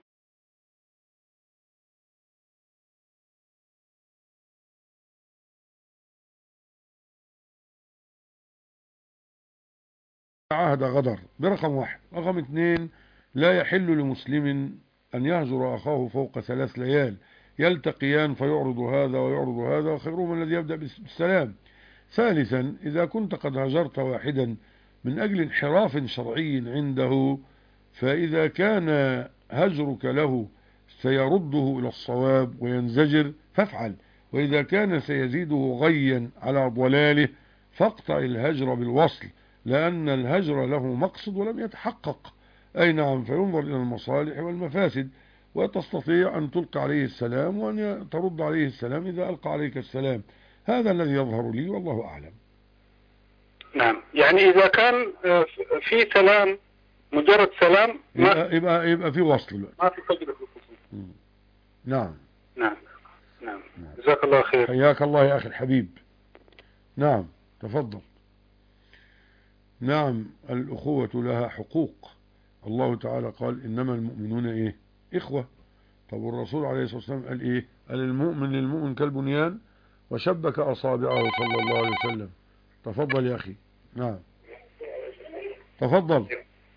عهد غدر برقم واحد. رقم اثنين، لا يحل لمسلم أن يهجر أخاه فوق ثلاث ليال، يلتقيان فيعرض هذا ويعرض هذا، وخيرهم الذي يبدأ بالسلام. ثالثا، إذا كنت قد هجرت واحدا من أجل انحراف شرعي عنده، فإذا كان هجرك له سيرده إلى الصواب وينزجر فافعل، وإذا كان سيزيده غيا على ضلاله فاقطع الهجر بالوصل، لأن الهجر له مقصد ولم يتحقق. أي نعم، فينظر إلى المصالح والمفاسد، وتستطيع أن تلقى عليه السلام وأن ترد عليه السلام إذا ألقى عليك السلام. هذا الذي يظهر لي والله أعلم. نعم، يعني إذا كان في سلام مجرد سلام ما يبقى, يبقى, يبقى في وصل، ما في فجر في الخصوص. نعم نعم نعم. جزاك الله خير. حياك الله يا أخي الحبيب. نعم تفضل. نعم، الأخوة لها حقوق. الله تعالى قال إنما المؤمنون إيه؟ إخوة. طب الرسول عليه الصلاة والسلام قال إيه؟ قال المؤمن للمؤمن كالبنيان وشبك أصابعه صلى الله عليه وسلم. تفضل يا أخي. نعم تفضل.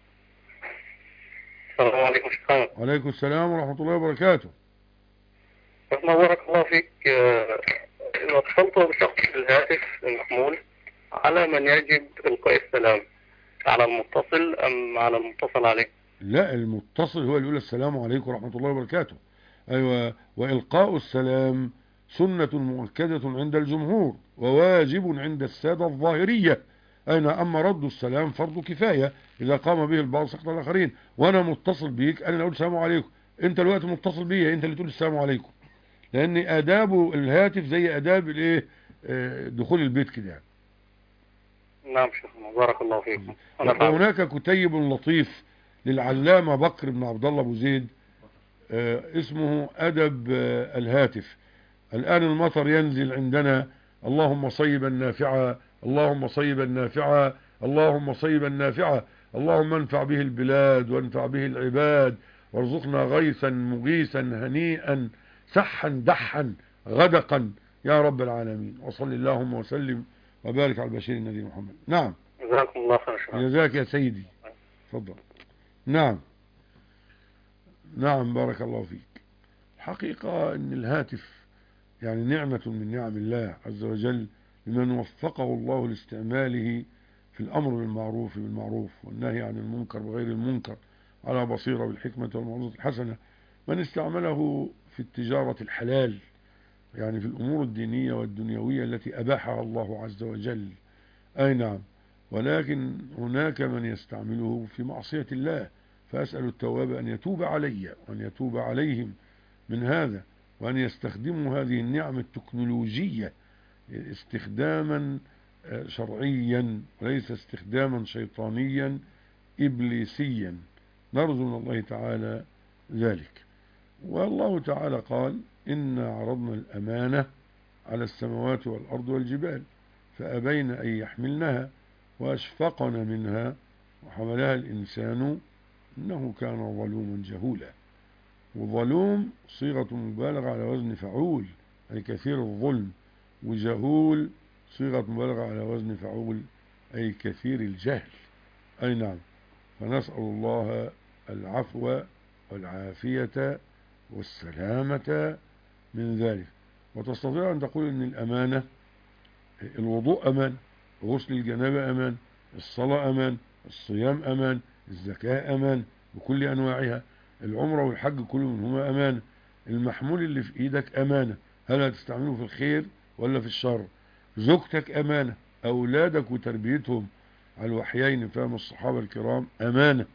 السلام عليكم شكرا. وعليكم السلام ورحمة الله وبركاته. بارك الله فيك. إذا اتصلت بشخص الهاتف المحمول، على من يجب إلقاء السلام؟ على المتصل أم على المتصل عليه؟ لا، المتصل هو اللي يقول السلام عليكم ورحمة الله وبركاته. أيوة، وإلقاء السلام سنة مؤكدة عند الجمهور وواجب عند السادة الظاهرية. أين أما رد السلام فرض كفاية إذا قام به البعض سقط الآخرين. وأنا متصل بيك، أنا أقول السلام عليكم، أنت الوقت متصل بي، أنت اللي تقول السلام عليكم، لأن آداب الهاتف زي آداب الإيه دخول البيت كده يعني. نعم شيخنا بارك الله فيكم. هناك كتيب لطيف للعلامة بكر بن عبد الله أبو زيد اسمه أدب الهاتف. الآن المطر ينزل عندنا، اللهم صيبا نافعا، اللهم صيبا نافعا، اللهم صيبا نافعا، اللهم انفع به البلاد وانفع به العباد، وارزقنا غيثا مغيثا هنيئا سحا دحا غدقا يا رب العالمين. وصل اللهم وسلم وبارك على البشير النبي محمد. نعم جزاكم الله خير. جزاك يا سيدي. تفضل. نعم نعم بارك الله فيك. الحقيقة ان الهاتف يعني نعمة من نعم الله عز وجل لمن وفقه الله لاستعماله في الأمر بالمعروف بالمعروف والنهي عن المنكر وغير المنكر على بصيرة بالحكمة والموعظة الحسنة. من استعمله في التجارة الحلال، يعني في الأمور الدينية والدنيوية التي أباحها الله عز وجل. أي نعم. ولكن هناك من يستعمله في معصية الله، فأسأل التواب أن يتوب علي وأن يتوب عليهم من هذا، وأن يستخدموا هذه النعمة التكنولوجية استخداما شرعيا وليس استخداما شيطانيا إبليسيا. نرجو من الله تعالى ذلك. والله تعالى قال إنا عرضنا الأمانة على السماوات والأرض والجبال فأبين أن يحملنها وأشفقن منها وحملها الإنسان إنه كان ظلوما جهولا. وظلوم صيغة مبالغة على وزن فعول أي كثير الظلم، وجهول صيغة مبالغة على وزن فعول أي كثير الجهل. أي نعم. فنسأل الله العفو والعافية والسلامة من ذلك. وتستطيع أن تقول إن الأمانة، الوضوء أمان، غسل الجنابة أمان، الصلاة أمان، الصيام أمان، الزكاة أمان بكل أنواعها، العمرة والحج كل منهما أمانة، المحمول اللي في إيدك أمانة، هل هتستعمله في الخير ولا في الشر. زوجتك أمانة، أولادك وتربيتهم على الوحيين فهم الصحابة الكرام أمانة.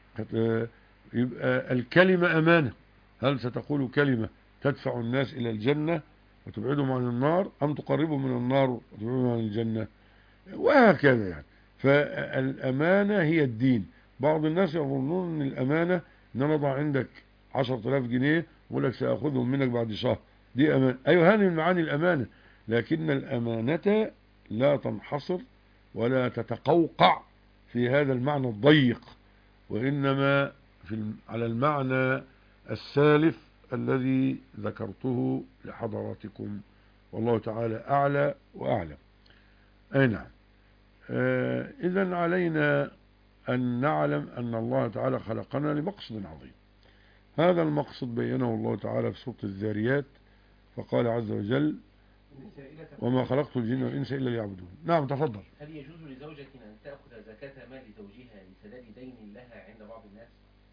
يبقى الكلمة أمانة، هل ستقول كلمة تدفع الناس إلى الجنة وتبعدهم عن النار، أم تقربهم من النار وتبعدهم عن الجنة، وهكذا يعني. فالأمانة هي الدين. بعض الناس يظنون أن الأمانة أن أنا أضع عندك عشرة آلاف جنيه وأقول لك سأخذهم منك بعد شهر، دي أمانة. أيوة، هذه من معاني الأمانة، لكن الأمانة لا تنحصر ولا تتقوقع في هذا المعنى الضيق، وإنما في على المعنى السالف الذي ذكرته لحضراتكم، والله تعالى أعلى وأعلم. أي نعم. آه إذن علينا أن نعلم أن الله تعالى خلقنا لمقصد عظيم. هذا المقصد بينه الله تعالى في سورة الذاريات، فقال عز وجل: وما خلقت الجن والإنس إلا ليعبدون. نعم تفضل. هل يجوز لزوجة أن تأخذ زكاة مال زوجها لسداد دين لها عند بعض الناس؟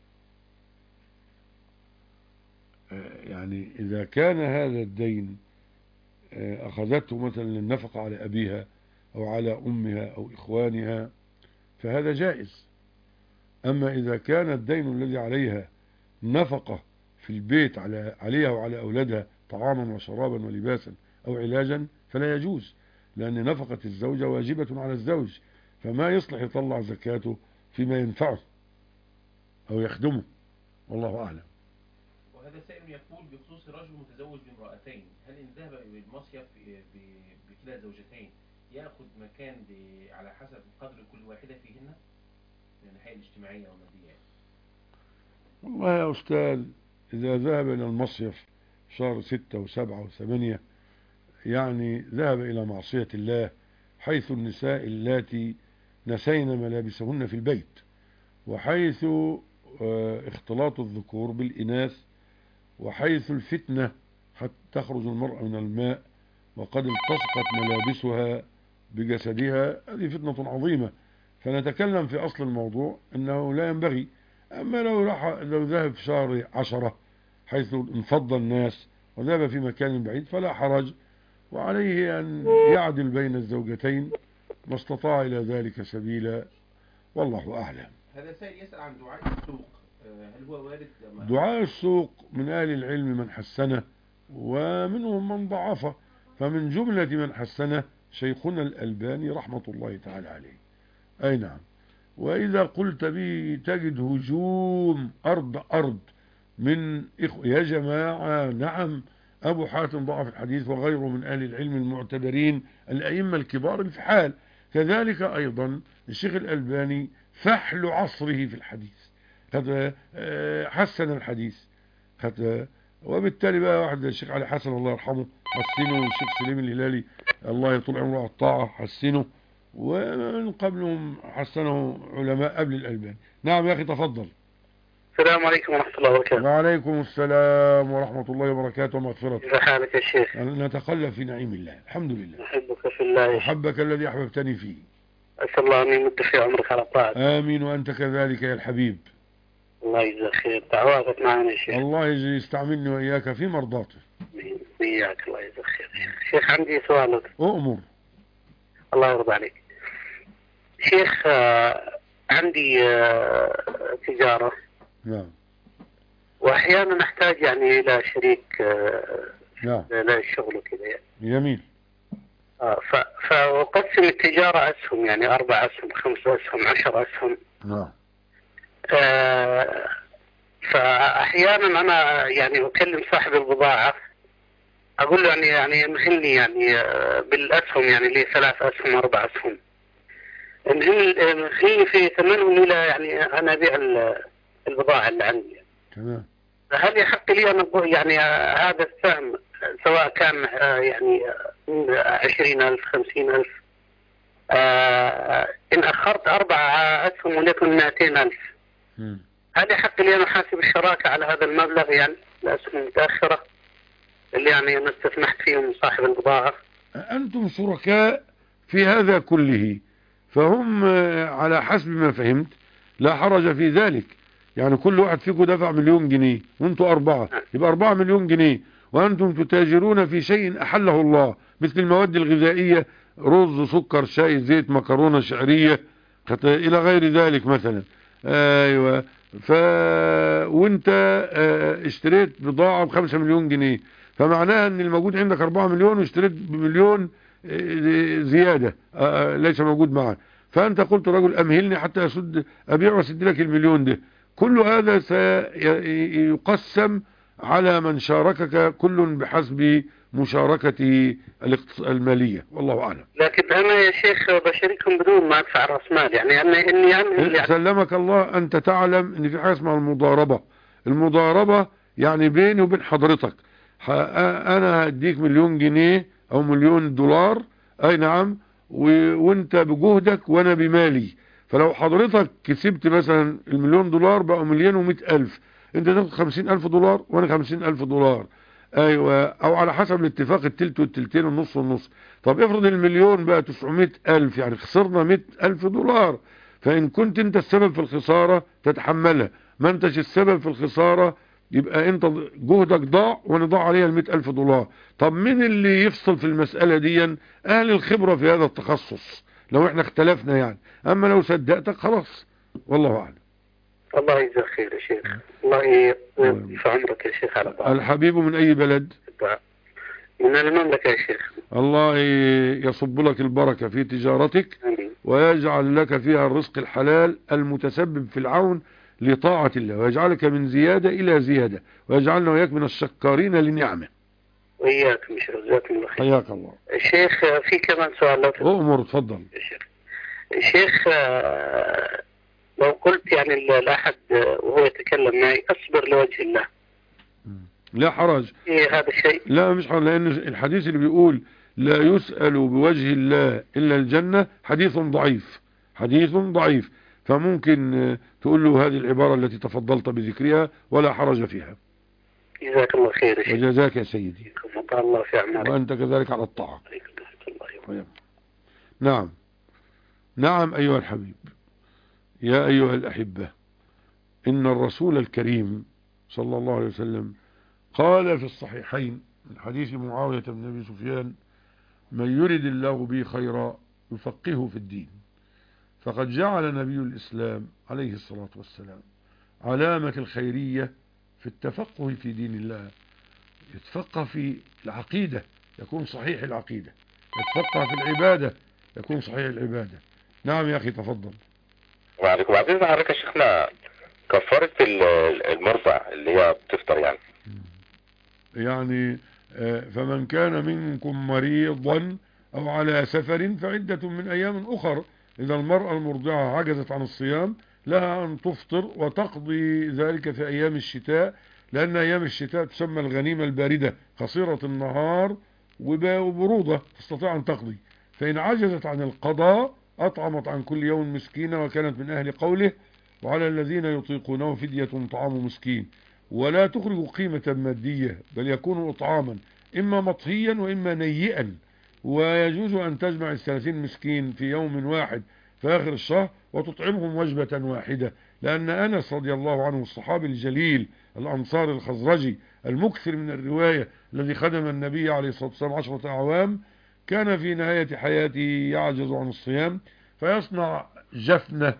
يعني إذا كان هذا الدين أخذته مثلا للنفقة على أبيها أو على أمها أو إخوانها فهذا جائز. أما إذا كان الدين الذي عليها نفقة في البيت على عليها وعلى أولادها طعاما وشرابا ولباسا أو علاجا فلا يجوز، لأن نفقة الزوجة واجبة على الزوج، فما يصلح يطلع زكاته فيما ينفعه أو يخدمه، والله أعلم. وهذا سائل يقول بخصوص رجل متزوج بامرأتين، هل إن ذهب بالمصيف بكلا زوجتين يأخذ مكان على حسب قدر كل واحدة فيهن من الناحية الاجتماعية والمادية؟ والله يا أستاذ، إذا ذهب إلى المصيف شهر ستة وسبعة وثمانية يعني ذهب إلى معصية الله، حيث النساء اللاتي نسين ملابسهن في البيت، وحيث اختلاط الذكور بالإناث، وحيث الفتنة حتى تخرج المرأة من الماء وقد التصقت ملابسها بجسدها، هذه فتنة عظيمة. فنتكلم في أصل الموضوع أنه لا ينبغي. أما لو, لو ذهب في شهر عشرة حيث انفض الناس وذهب في مكان بعيد فلا حرج، وعليه أن يعدل بين الزوجتين ما استطاع إلى ذلك سبيلا، والله أعلم. هذا سائل يسأل عن دعاء السوق، هل هو وارد؟ دعاء السوق من أهل العلم من حسنه ومنهم من ضعفه، فمن جملة من حسنه شيخنا الألباني رحمة الله تعالى عليه. أي نعم. وإذا قلت به تجد هجوم أرض أرض من إخوة يا جماعة. نعم، أبو حاتم ضعف الحديث وغيره من أهل العلم المعتبرين الأئمة الكبار الفحال، كذلك أيضا الشيخ الألباني فحل عصره في الحديث، قد حسن الحديث، قد وبالتالي بقى واحد الشيخ علي حسن الله يرحمه حسنه، والشيخ سليم الهلالي الله يطول عمره على الطاعة حسنه، ومن قبلهم حسنه علماء قبل الألباني. نعم يا أخي تفضل. السلام عليكم ورحمة الله وبركاته. وعليكم السلام ورحمة الله وبركاته ومغفرته. كيف حالك يا شيخ؟ نتقلب في نعيم الله، الحمد لله. أحبك في الله. أحبك الذي أحببتني فيه. أسأل الله أن يمد في عمرك على الطاعة. آمين، وأنت كذلك يا الحبيب. الله يجزاك خير، دعواتك معنا يا شيخ. الله يجزي يستعملني وإياك في مرضاته. وإياك، الله يجزاك خير. شيخ عندي سؤالك. أؤمر. الله يرضى عليك. شيخ عندي تجارة. نعم. وأحيانا نحتاج يعني إلى شريك نعم للشغل وكذا يعني. جميل. فأقسم التجارة أسهم، يعني أربع أسهم، خمس أسهم، عشر أسهم. نعم. آه فأحيانا أنا يعني أكلم صاحب البضاعة أقول له يعني يعني مهلني يعني بالأسهم، يعني لي ثلاث أسهم أربع أسهم، مهلني في ثمنهم إلى يعني أنا أبيع البضاعة اللي عندي. تمام. هل يحق لي أن أقول يعني هذا السهم سواء كان يعني عشرين ألف خمسين ألف، آه إن أخرت أربع أسهم وليكن مائتين ألف، م. هل يحق لي أن أحاسب الشراكة على هذا المبلغ، يعني الأسهم المتأخرة اللي يعني أنا استسمحت فيهم صاحب البضاعة؟ أنتم شركاء في هذا كله، فهم على حسب ما فهمت لا حرج في ذلك. يعني كل واحد فيكم دفع مليون جنيه وانتوا أربعة، يبقى أربعة مليون جنيه، وأنتم تتاجرون في شيء أحله الله، مثل المواد الغذائية، رز، سكر، شاي، زيت، مكرونة، شعرية، إلى غير ذلك مثلا. أيوة. ف وانت اشتريت بضاعة بخمسة مليون جنيه، فمعناها ان الموجود عندك أربعة مليون واشتريت بمليون زيادة ليس موجود معك، فانت قلت رجل امهلني حتى اسد ابيع واسد لك المليون ده. كل هذا سيقسم على من شاركك، كل بحسب مشاركته المالية، والله أعلم. لكن أنا يا شيخ بشاركهم بدون ما أدفع رأس مال، يعني أنا إني أمهل يعني. سلمك الله، أنت تعلم إن في حاجة اسمها المضاربة. المضاربة يعني بيني وبين حضرتك، أنا هديك مليون جنيه أو مليون دولار، أي نعم، وأنت بجهدك وأنا بمالي. فلو حضرتك كسبت مثلا المليون دولار بقوا مليون ومئة ألف، أنت تاخد خمسين ألف دولار وأنا خمسين ألف دولار. ايوه، او على حسب الاتفاق التلت والتلتين والنص والنص. طب افرض المليون بقى تسعمائة ألف، يعني خسرنا مئة ألف دولار. فان كنت انت السبب في الخسارة تتحملها، ما انتش السبب في الخسارة يبقى انت جهدك ضاع وانا ضاع عليها المئة ألف دولار. طب مين اللي يفصل في المسألة دي؟ اهل الخبرة في هذا التخصص، لو احنا اختلفنا يعني. اما لو صدقتك خلاص، والله اعلم. الله يجزاك خير يا شيخ، الله يرفع عمرك يا شيخ على بعض. الحبيب من اي بلد؟ من المملكة يا شيخ. الله يصب لك البركة في تجارتك، ويجعل لك فيها الرزق الحلال المتسبب في العون لطاعة الله، ويجعلك من زيادة إلى زيادة، ويجعلنا وإياك من الشكارين لنعمه. وإياكم شيخ، جزاكم الله خير. حياك الله. الشيخ في كمان سؤال لو تفضل. أؤمر، تفضل. الشيخ لو قلت يعني الأحد وهو يتكلم معي أصبر لوجه الله، لا حرج. إيه هذا الشيء؟ لا مش حرج، لأن الحديث اللي بيقول لا يسأل بوجه الله إلا الجنة حديث ضعيف، حديث ضعيف. فممكن تقول له هذه العبارة التي تفضلت بذكرها، ولا حرج فيها. جزاك الله خير يا شيخ. وجزاك يا سيدي. الله في أعمالك. وأنت كذلك على الطاعة. طيب. نعم نعم أيها الحبيب. يا أيها الأحبة، إن الرسول الكريم صلى الله عليه وسلم قال في الصحيحين من حديث معاوية بن أبي سفيان: من يرد الله به خيرا يفقهه في الدين. فقد جعل نبي الإسلام عليه الصلاة والسلام علامة الخيرية في التفقه في دين الله. يتفقه في العقيدة يكون صحيح العقيدة، يتفقه في العبادة يكون صحيح العبادة. نعم يا أخي تفضل. وعليكم. وبعدين حضرتك يا شيخنا كفارة المرضع اللي هي بتفطر يعني يعني فمن كان منكم مريضا أو على سفر فعدة من أيام أخر. إذا المرأة المرضعة عجزت عن الصيام لها أن تفطر وتقضي ذلك في أيام الشتاء، لأن أيام الشتاء تسمى الغنيمة الباردة، قصيرة النهار وبرودة، تستطيع أن تقضي. فإن عجزت عن القضاء أطعمت عن كل يوم مسكينة، وكانت من أهل قوله: وعلى الذين يطيقونه فدية طعام مسكين. ولا تخرج قيمة مادية، بل يكون إطعاما إما مطهيا وإما نيئا. ويجوز أن تجمع الثلاثين مسكين في يوم واحد في آخر الشهر وتطعمهم وجبة واحدة، لأن أنس رضي الله عنه الصحابي الجليل الأنصار الخزرجي المكثر من الرواية الذي خدم النبي عليه الصلاة والسلام عشرة أعوام، كان في نهاية حياته يعجز عن الصيام، فيصنع جفنة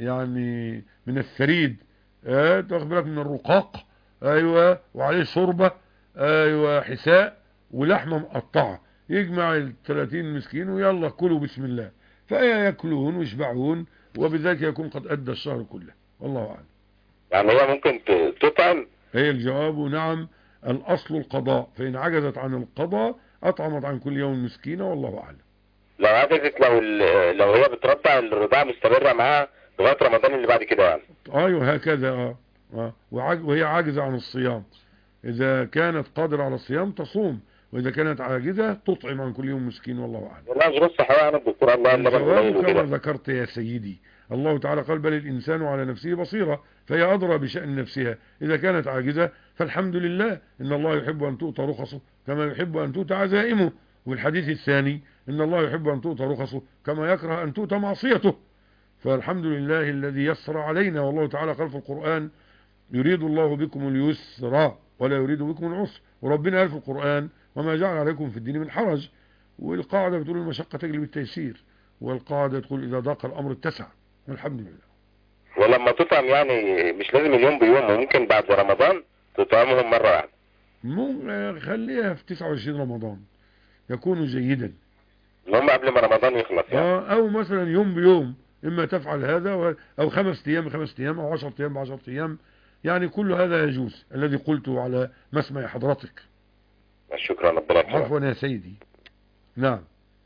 يعني من الثريد، اه تاخد بالك من الرقاق، ايوه، وعليه شوربة، ايوه، حساء ولحمة مقطعة. يجمع الثلاثين مسكين ويلا كلوا بسم الله، فأيا يأكلون ويشبعون، وبذلك يكون قد أدى الشهر كله، والله أعلم. يعني هو ممكن تطعم؟ هي الجواب نعم، الأصل القضاء، فإن عجزت عن القضاء أطعمت عن كل يوم مسكينة، والله أعلم. لو عجزت، لو لو هي بترضع الرضاعة مستمرة معاها لغاية رمضان اللي بعد كده يعني. أيوه هكذا. اه اه وهي عاجزة عن الصيام، إذا كانت قادرة على الصيام تصوم، وإذا كانت عاجزة تطعم عن كل يوم مسكين، والله أعلم. والله ظروف صحيحة أنا الدكتور الله الجواب كما ذكرت يا سيدي. الله تعالى قال: بل الإنسان على نفسه بصيرة، فهي أدرى بشأن نفسها. إذا كانت عاجزة فالحمد لله، إن الله يحب أن تؤتى رخصه كما يحب أن تؤتى عزائمه. والحديث الثاني: إن الله يحب أن تؤتى رخصه كما يكره أن تؤتى معصيته. فالحمد لله الذي يسر علينا، والله تعالى قال في القرآن: يريد الله بكم اليسر ولا يريد بكم العسر. وربنا قال في القرآن وما جعل عليكم في الدين من حرج، والقاعدة بتقول المشقة تجلب التيسير، والقاعدة تقول إذا ضاق الأمر اتسع، والحمد لله. ولما تطعم يعني مش لازم اليوم بيوم، ممكن بعد رمضان تطعمهم مرة واحدة. ممكن خليها في تسعة وعشرين رمضان يكون جيدا، اللي هم قبل ما رمضان يخلص يعني. آه أو مثلا يوم بيوم، إما تفعل هذا أو خمس أيام خمس أيام أو عشرة أيام بعشرة أيام، يعني كل هذا يجوز الذي قلته على مسمع حضرتك. شكرا ربنا يكرمك. عفوا يا سيدي. نعم.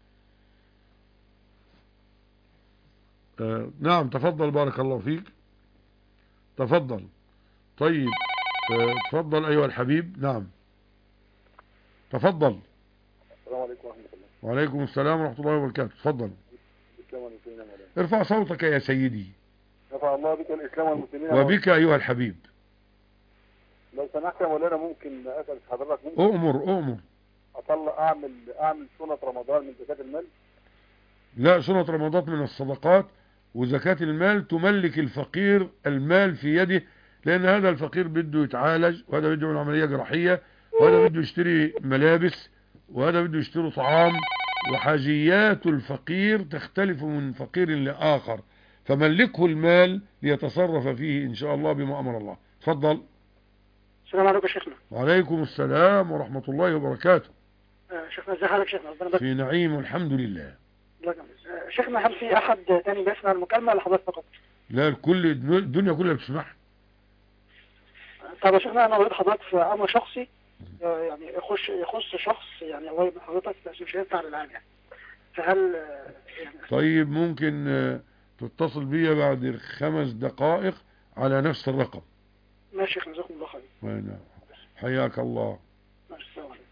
آه نعم تفضل بارك الله فيك. تفضل. طيب آه تفضل أيها الحبيب. نعم تفضل. السلام عليكم ورحمة الله. وعليكم السلام ورحمة الله وبركاته. تفضل. ارفع صوتك يا سيدي. رفع الله بك الإسلام والمسلمين وبك أيها الحبيب. لو سمحت يا مولانا ممكن أسأل حضرتك، ممكن أؤمر أؤمر أطلع أعمل أعمل سنة رمضان من زكاة المال؟ لا، سنة رمضان من الصدقات، وزكاة المال تملك الفقير المال في يده، لأن هذا الفقير بده يتعالج، وهذا بده يعمل عملية جراحية، وهذا بده يشتري ملابس، وهذا بده يشتري طعام، وحاجيات الفقير تختلف من فقير لآخر، فملكه المال ليتصرف فيه إن شاء الله بما أمر الله. تفضل. السلام عليكم شيخنا. وعليكم السلام ورحمة الله وبركاته. آه شيخنا ازي حالك شيخنا؟ ربنا يبارك. في نعيم والحمد لله. آه شيخنا هل في أحد تاني بيسمع المكالمة ولا حضرتك فقط؟ لا، الكل الدنيا كلها بتسمعها. طب يا شيخنا أنا أريد حضرتك في أمر شخصي، آه يعني يخش يخص شخص يعني قريب من حضرتك، بس مش هينفع للعام يعني. فهل آه يعني طيب ممكن آه تتصل بيا بعد خمس دقائق على نفس الرقم. ماشي يا شيخنا، جزاكم الله خير. نعم حياك الله. ماشي السلام عليكم.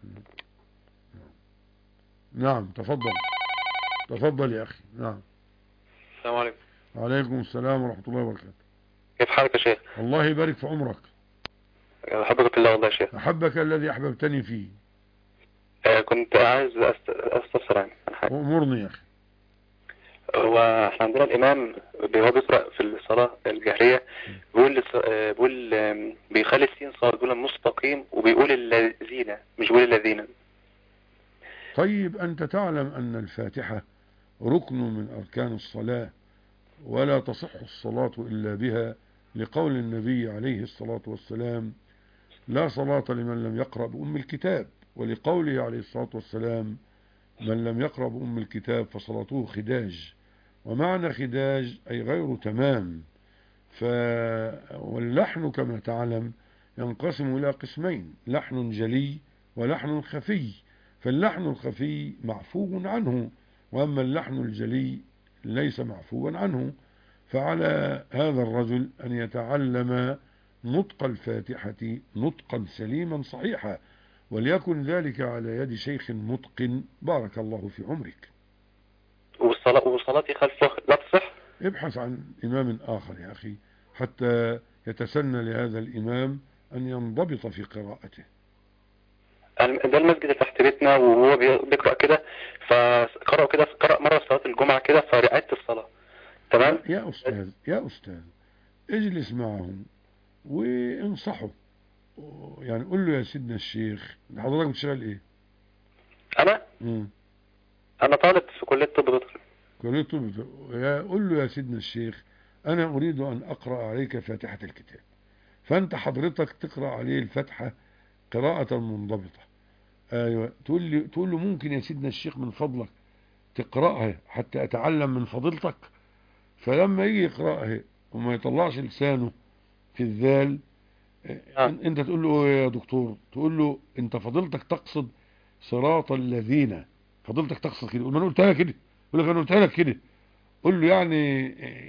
نعم تفضل. تفضل يا أخي. نعم. السلام عليكم. وعليكم السلام ورحمة الله وبركاته. كيف حالك يا شيخ؟ الله يبارك في عمرك. أحبك الله والله يا شيخ. أحبك الذي أحببتني فيه. آه كنت عايز أستفسر عن حاجة. أمرني يا أخي. هو احنا عندنا الإمام هو بيقرأ في الصلاة الجهرية بيقول بيقول بيخلي السين صاد، بيقول مستقيم، وبيقول الذين مش بيقول الذين. طيب أنت تعلم أن الفاتحة ركن من أركان الصلاة، ولا تصح الصلاة إلا بها، لقول النبي عليه الصلاة والسلام لا صلاة لمن لم يقرأ بأم الكتاب، ولقوله عليه الصلاة والسلام من لم يقرأ بأم الكتاب فصلاته خداج. ومعنى خداج أي غير تمام. ف... واللحن كما تعلم ينقسم إلى قسمين، لحن جلي ولحن خفي. فاللحن الخفي معفو عنه، وأما اللحن الجلي ليس معفوا عنه. فعلى هذا الرجل أن يتعلم نطق الفاتحة نطقا سليما صحيحا، وليكن ذلك على يد شيخ متقن بارك الله في عمرك. والصلاة وصلاتي خلفه لا تصح؟ ابحث عن إمام آخر يا أخي حتى يتسنى لهذا الإمام أن ينضبط في قراءته. ده المسجد اللي تحت بيتنا وهو بيقرأ كده، فقرأ كده قرأ مرة صلاة الجمعة كده فرعدت الصلاة. تمام؟ يا أستاذ يا أستاذ اجلس معهم وانصحه، يعني قل له يا سيدنا الشيخ حضرتك بتشتغل ايه؟ انا؟ مم. انا طالب في كلية طب بيطري. كلية طب بيطري. قل له يا سيدنا الشيخ انا اريد ان اقرأ عليك فاتحة الكتاب، فانت حضرتك تقرأ عليه الفاتحة قراءة منضبطة. ايوه تقول لي تقول له ممكن يا سيدنا الشيخ من فضلك تقرأها حتى اتعلم من فضيلتك. فلما يجي يقرأها وما يطلعش لسانه في الذال آه. انت تقول له يا دكتور، تقول له انت فضيلتك تقصد صراط الذين، فضيلتك تقصد كده. ما انا قلتها كده، يقول لك انا قلتها لك كده. قول له يعني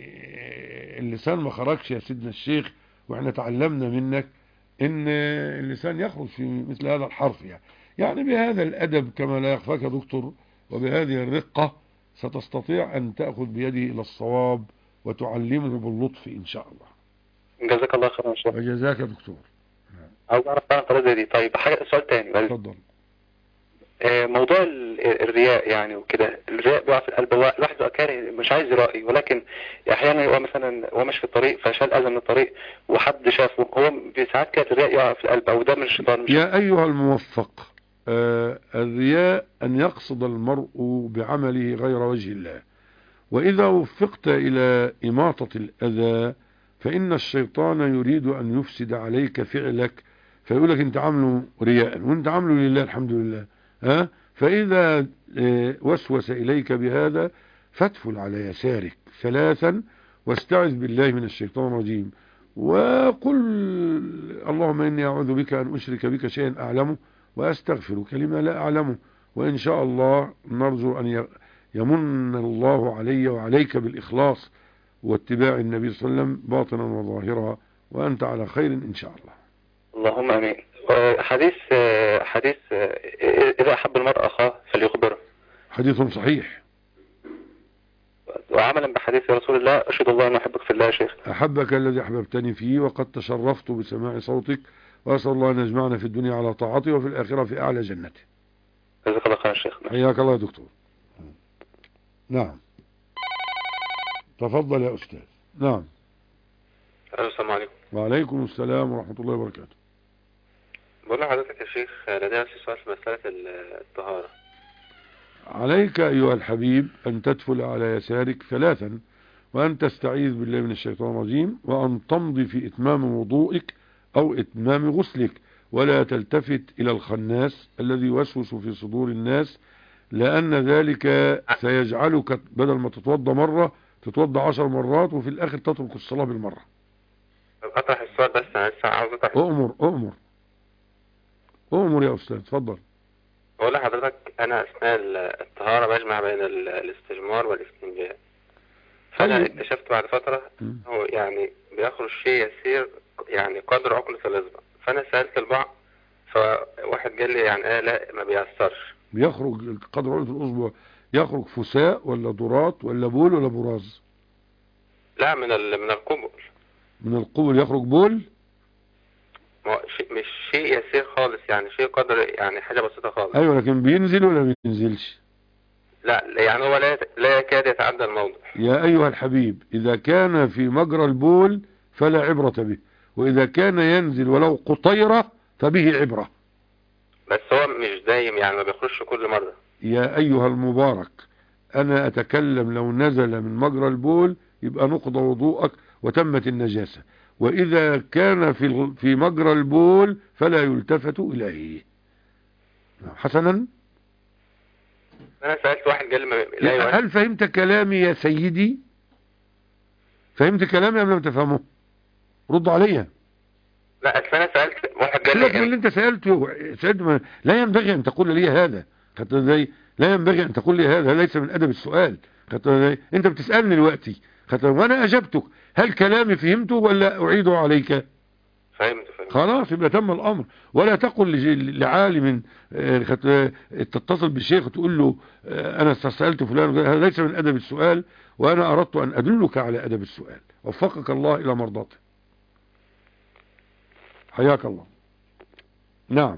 اللسان ما خرجش يا سيدنا الشيخ، واحنا تعلمنا منك ان اللسان يخرج في مثل هذا الحرف، يعني يعني بهذا الادب كما لا يخفاك يا دكتور، وبهذه الرقة ستستطيع ان تأخذ بيده الى الصواب وتعلمه باللطف ان شاء الله. جزاك الله خيرا ان شاء الله. وجزاك يا دكتور. عاوز اعرف بقى الطريقه دي. طيب حاجه سؤال تاني. اتفضل. موضوع الرياء يعني وكده، الرياء بيقع في القلب، هو لوحده كاره مش عايز يرائي، ولكن احيانا هو مثلا هو ماشي في الطريق فشال اذى من الطريق وحد شافه، هو ساعات كده الرياء يقع في القلب، او ده من الشيطان. مش يا ايها الموفق، آه الرياء ان يقصد المرء بعمله غير وجه الله، واذا وفقت الى اماطة الاذى فان الشيطان يريد ان يفسد عليك فعلك، فيقولك انت عامله رياء وانت عامله لله الحمد لله، ها؟ فاذا وسوس اليك بهذا فادفل على يسارك ثلاثا واستعذ بالله من الشيطان الرجيم، وقل اللهم اني اعوذ بك ان اشرك بك شيئا اعلمه واستغفرك لما لا اعلمه، وان شاء الله نرجو ان يمن الله علي وعليك بالاخلاص واتباع النبي صلى الله عليه وسلم باطنا وظاهرا، وانت على خير ان شاء الله. اللهم امين. حديث حديث اذا احب المرء اخاه فليخبره، حديث صحيح. وعملا بحديث رسول الله اشهد الله ان احبك في الله يا شيخ. احبك الذي احببتني فيه، وقد تشرفت بسماع صوتك، واسال الله ان يجمعنا في الدنيا على طاعته وفي الاخره في اعلى جنته. جزاك الله خير يا شيخ. حياك الله يا دكتور. نعم تفضل يا استاذ. نعم. السلام عليكم. وعليكم السلام ورحمه الله وبركاته. بقول لحضرتك يا شيخ لدي سؤال في مساله الطهاره. عليك أيها الحبيب أن تدفل على يسارك ثلاثا، وأن تستعيذ بالله من الشيطان الرجيم، وأن تمضي في إتمام وضوئك أو إتمام غسلك، ولا تلتفت إلى الخناس الذي يوسوس في صدور الناس، لأن ذلك سيجعلك بدل ما تتوضى مرة تتوضى عشر مرات وفي الآخر تترك الصلاة بالمرة. أطرح السؤال بس أنا لسه عاوز أطرح. أؤمر أؤمر أؤمر يا أستاذ تفضل. أقول لحضرتك أنا أثناء الطهارة بجمع بين الاستجمار والاستنجاء، فأنا اكتشفت بعد فترة هو يعني بيخرج شيء يسير يعني قدر عقلة الإصبع، فأنا سألت البعض فواحد قال لي يعني آه لا ما بيأثرش. بيخرج قدر عقلة الإصبع، يخرج فساء ولا ضرات ولا بول ولا براز؟ لا من من القبل. من القبل يخرج بول؟ مش شيء يسير خالص، يعني شيء قدر يعني حاجة بسيطة خالص. ايوه لكن بينزل ولا ما بينزلش؟ لا يعني هو لا لا يكاد يتعدى الموضع. يا ايها الحبيب اذا كان في مجرى البول فلا عبرة به، واذا كان ينزل ولو قطيرة فبه عبرة. بس هو مش دايم يعني ما بيخرجش كل مرة. يا ايها المبارك انا اتكلم لو نزل من مجرى البول يبقى نقض وضوءك وتمت النجاسة، وإذا كان في في مجرى البول فلا يلتفت إليه. حسنا. أنا سألت واحد قال لي لا يوجد. هل فهمت كلامي يا سيدي؟ فهمت كلامي أم لم تفهمه؟ رد عليا. لا أنا سألت واحد قال لي اللي أنت سألته سألته لا ينبغي أن تقول لي هذا، لا ينبغي أن تقول لي هذا، ليس من أدب السؤال. أنت بتسألني دلوقتي وانا اجبتك، هل كلامي فهمته ولا اعيده عليك؟ فهمت فهمت. خلاص يبقى تم الامر. ولا تقل لعالم تتصل بالشيخ وتقول له انا سألت فلان، هذا ليس من ادب السؤال، وانا اردت ان ادلك على ادب السؤال. وفقك الله الى مرضاته. حياك الله. نعم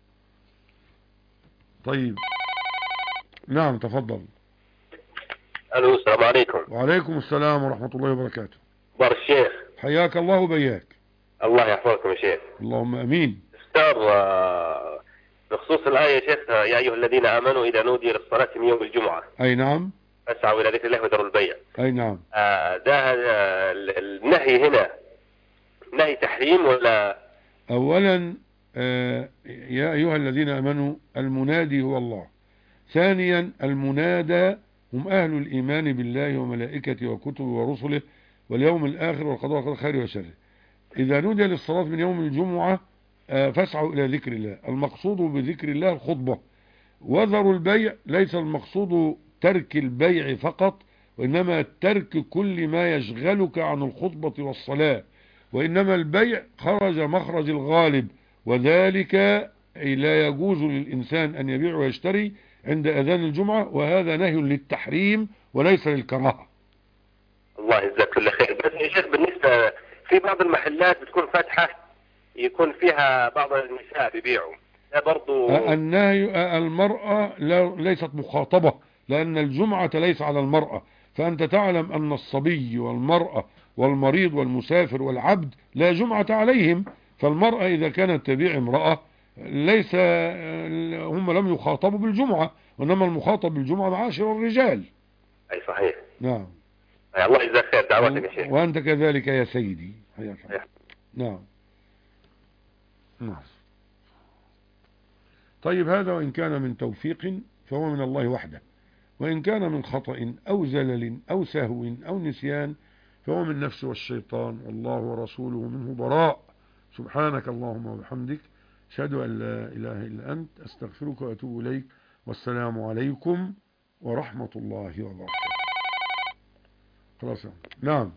طيب نعم تفضل. الو السلام عليكم. وعليكم السلام ورحمة الله وبركاته. بار الشيخ. حياك الله وبياك. الله يحفظكم يا شيخ. اللهم امين. استاذ بخصوص الآية يا شيخ يا ايها الذين امنوا اذا نودي للصلاة من يوم الجمعة. اي نعم. فاسعوا الى ذكر الله وذروا البيع. اي نعم. آه ده النهي هنا نهي تحريم ولا؟ اولا آه يا ايها الذين امنوا المنادي هو الله. ثانيا المنادى هم أهل الإيمان بالله وملائكته وكتبه ورسله واليوم الآخر والقضاء والقدر خير وشر. إذا نودي للصلاة من يوم الجمعة فاسعوا إلى ذكر الله. المقصود بذكر الله الخطبة. وذروا البيع ليس المقصود ترك البيع فقط، وإنما ترك كل ما يشغلك عن الخطبة والصلاة، وإنما البيع خرج مخرج الغالب، وذلك لا يجوز للإنسان أن يبيع ويشتري عند أذان الجمعة، وهذا نهي للتحريم وليس للكراهة. الله يجزاك كل خير. بس يا شيخ بالنسبة في بعض المحلات بتكون فاتحة يكون فيها بعض النساء بيبيعوا، ده برضه النهي المرأة لا- ليست مخاطبة، لأن الجمعة ليس على المرأة، فأنت تعلم أن الصبي والمرأة والمريض والمسافر والعبد لا جمعة عليهم، فالمرأة إذا كانت تبيع امرأة ليس هم لم يخاطبوا بالجمعة، وإنما المخاطب بالجمعة معاشر الرجال. اي صحيح. نعم. أي الله يجزاك خير دعوتك يا شيخ. وأنت كذلك يا سيدي. حياك الله. نعم. نعم. طيب هذا وإن كان من توفيق فهو من الله وحده، وإن كان من خطأ أو زلل أو سهو أو نسيان فهو من نفسه والشيطان، والله ورسوله منه براء. سبحانك اللهم وبحمدك، أشهد أن لا إله إلا أنت، أستغفرك وأتوب إليك، والسلام عليكم ورحمة الله وبركاته. خلاص. نعم.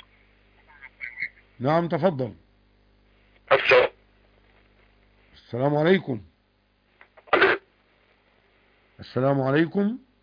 نعم تفضل. السلام عليكم. السلام عليكم.